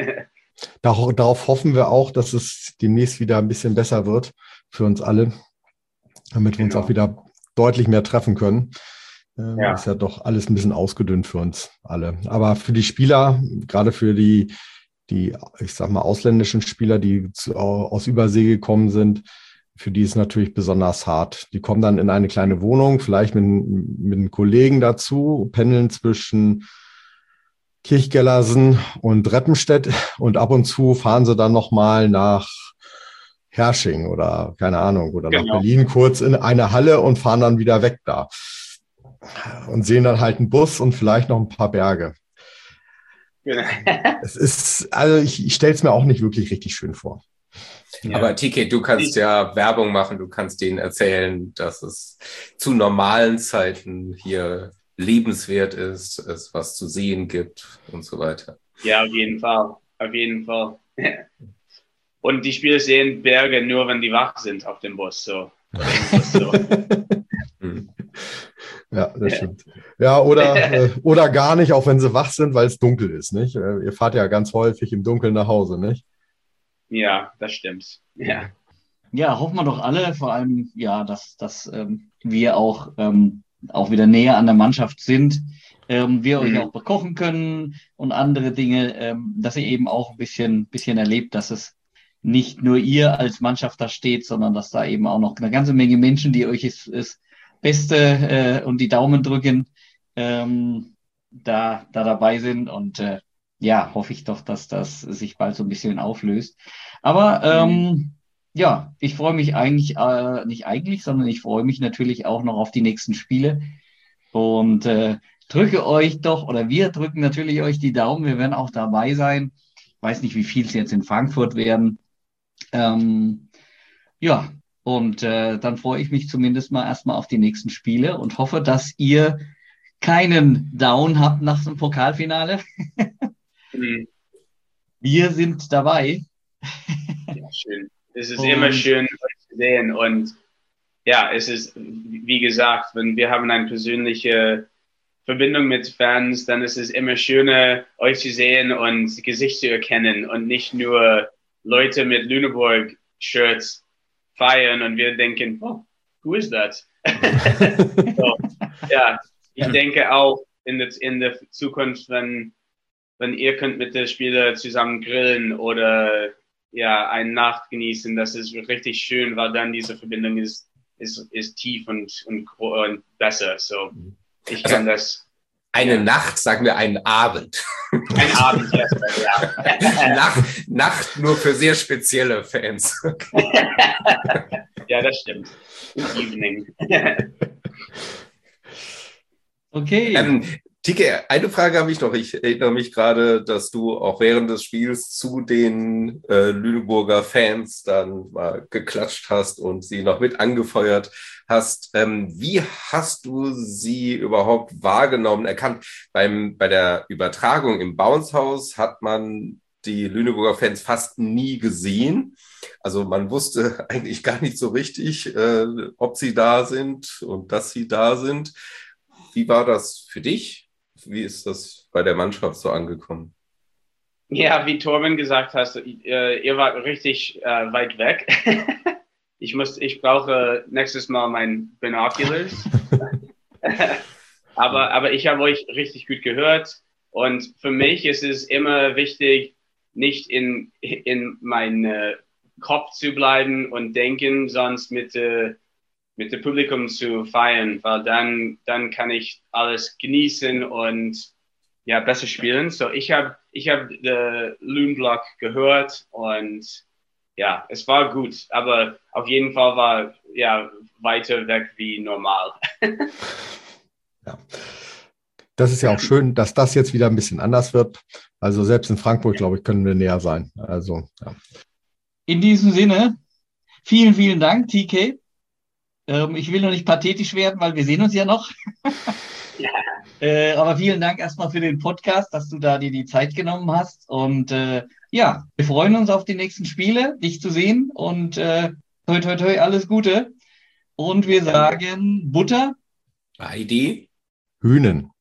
Darauf hoffen wir auch, dass es demnächst wieder ein bisschen besser wird für uns alle, damit wir Genau. uns auch wieder deutlich mehr treffen können. Ähm, Ja. Ist ja doch alles ein bisschen ausgedünnt für uns alle. Aber für die Spieler, gerade für die, die, ich sag mal, ausländischen Spieler, die zu, aus Übersee gekommen sind, für die ist natürlich besonders hart. Die kommen dann in eine kleine Wohnung, vielleicht mit, mit einem Kollegen dazu, pendeln zwischen Kirchgellersen und Reppenstedt und ab und zu fahren sie dann nochmal nach Hersching oder keine Ahnung oder Genau. nach Berlin kurz in eine Halle und fahren dann wieder weg da und sehen dann halt einen Bus und vielleicht noch ein paar Berge. Genau. Es ist, also ich, ich stelle es mir auch nicht wirklich richtig schön vor. Ja. Aber T K, du kannst ja Werbung machen, du kannst denen erzählen, dass es zu normalen Zeiten hier lebenswert ist, es was zu sehen gibt und so weiter. Ja, auf jeden Fall. Auf jeden Fall. Und die Spieler sehen Berge nur, wenn die wach sind auf dem Bus. So. so. Ja, das stimmt. Ja, oder, äh, oder gar nicht, auch wenn sie wach sind, weil es dunkel ist, nicht? Äh, ihr fahrt ja ganz häufig im Dunkeln nach Hause, nicht? Ja, das stimmt. Ja. Ja, hoffen wir doch alle, vor allem, ja, dass, dass ähm, wir auch, ähm, auch wieder näher an der Mannschaft sind, ähm, wir euch Mhm. auch bekochen können und andere Dinge, ähm, dass ihr eben auch ein bisschen, bisschen erlebt, dass es nicht nur ihr als Mannschaft da steht, sondern dass da eben auch noch eine ganze Menge Menschen, die euch das, das Beste äh, und die Daumen drücken, ähm, da, da dabei sind. Und äh, ja, hoffe ich doch, dass das sich bald so ein bisschen auflöst. Aber ähm, ja, ich freue mich eigentlich, äh, nicht eigentlich, sondern ich freue mich natürlich auch noch auf die nächsten Spiele und äh, drücke euch doch, oder wir drücken natürlich euch die Daumen, wir werden auch dabei sein. Ich weiß nicht, wie viel es jetzt in Frankfurt werden. Ähm, ja, und äh, dann freue ich mich zumindest mal erstmal auf die nächsten Spiele und hoffe, dass ihr keinen Down habt nach dem Pokalfinale. Mhm. Wir sind dabei. Ja, schön. Es ist Und immer schön, euch zu sehen. Und ja, es ist, wie gesagt, wenn wir haben eine persönliche Verbindung mit Fans, dann ist es immer schöner, euch zu sehen und Gesicht zu erkennen und nicht nur Leute mit Lüneburg-Shirts feiern und wir denken, oh, who is that? So, ja, ich denke auch in der, in der Zukunft, wenn, wenn ihr könnt mit den Spielern zusammen grillen oder ja, eine Nacht genießen, das ist richtig schön, weil dann diese Verbindung ist, ist, ist tief und, und, und besser. So, ich Also, kann das. Eine Ja. Nacht, sagen wir einen Abend. Ein Abend, ja. Nacht, Nacht nur für sehr spezielle Fans. Ja, das stimmt. Evening. okay. Ähm, Tike, eine Frage habe ich noch. Ich erinnere mich gerade, dass du auch während des Spiels zu den äh, Lüneburger Fans dann mal geklatscht hast und sie noch mit angefeuert hast. Ähm, wie hast du sie überhaupt wahrgenommen, erkannt? Beim, bei der Übertragung im Bounce-Haus hat man die Lüneburger Fans fast nie gesehen. Also man wusste eigentlich gar nicht so richtig, äh, ob sie da sind und dass sie da sind. Wie war das für dich? Wie ist das bei der Mannschaft so angekommen? Ja, wie Torben gesagt hast, äh, ihr wart richtig äh, weit weg. ich muss, ich brauche nächstes Mal mein Binoculars. aber, aber ich habe euch richtig gut gehört. Und für mich ist es immer wichtig, nicht in, in meinem Kopf zu bleiben und denken, sonst mit äh, mit dem Publikum zu feiern, weil dann, dann kann ich alles genießen und ja, besser spielen. So, ich habe ich hab den Lünen-Block gehört und ja, es war gut, aber auf jeden Fall war ja weiter weg wie normal. Ja. Das ist ja auch schön, dass das jetzt wieder ein bisschen anders wird. Also selbst in Frankfurt, glaube ich, können wir näher sein. Also, ja. In diesem Sinne, vielen, vielen Dank, T K. Ähm, ich will noch nicht pathetisch werden, weil wir sehen uns ja noch. Ja. Äh, aber vielen Dank erstmal für den Podcast, dass du da dir die Zeit genommen hast. Und äh, ja, wir freuen uns auf die nächsten Spiele, dich zu sehen. Und äh, toi, toi, toi, alles Gute. Und wir sagen Butter. Heidi. Hühnen.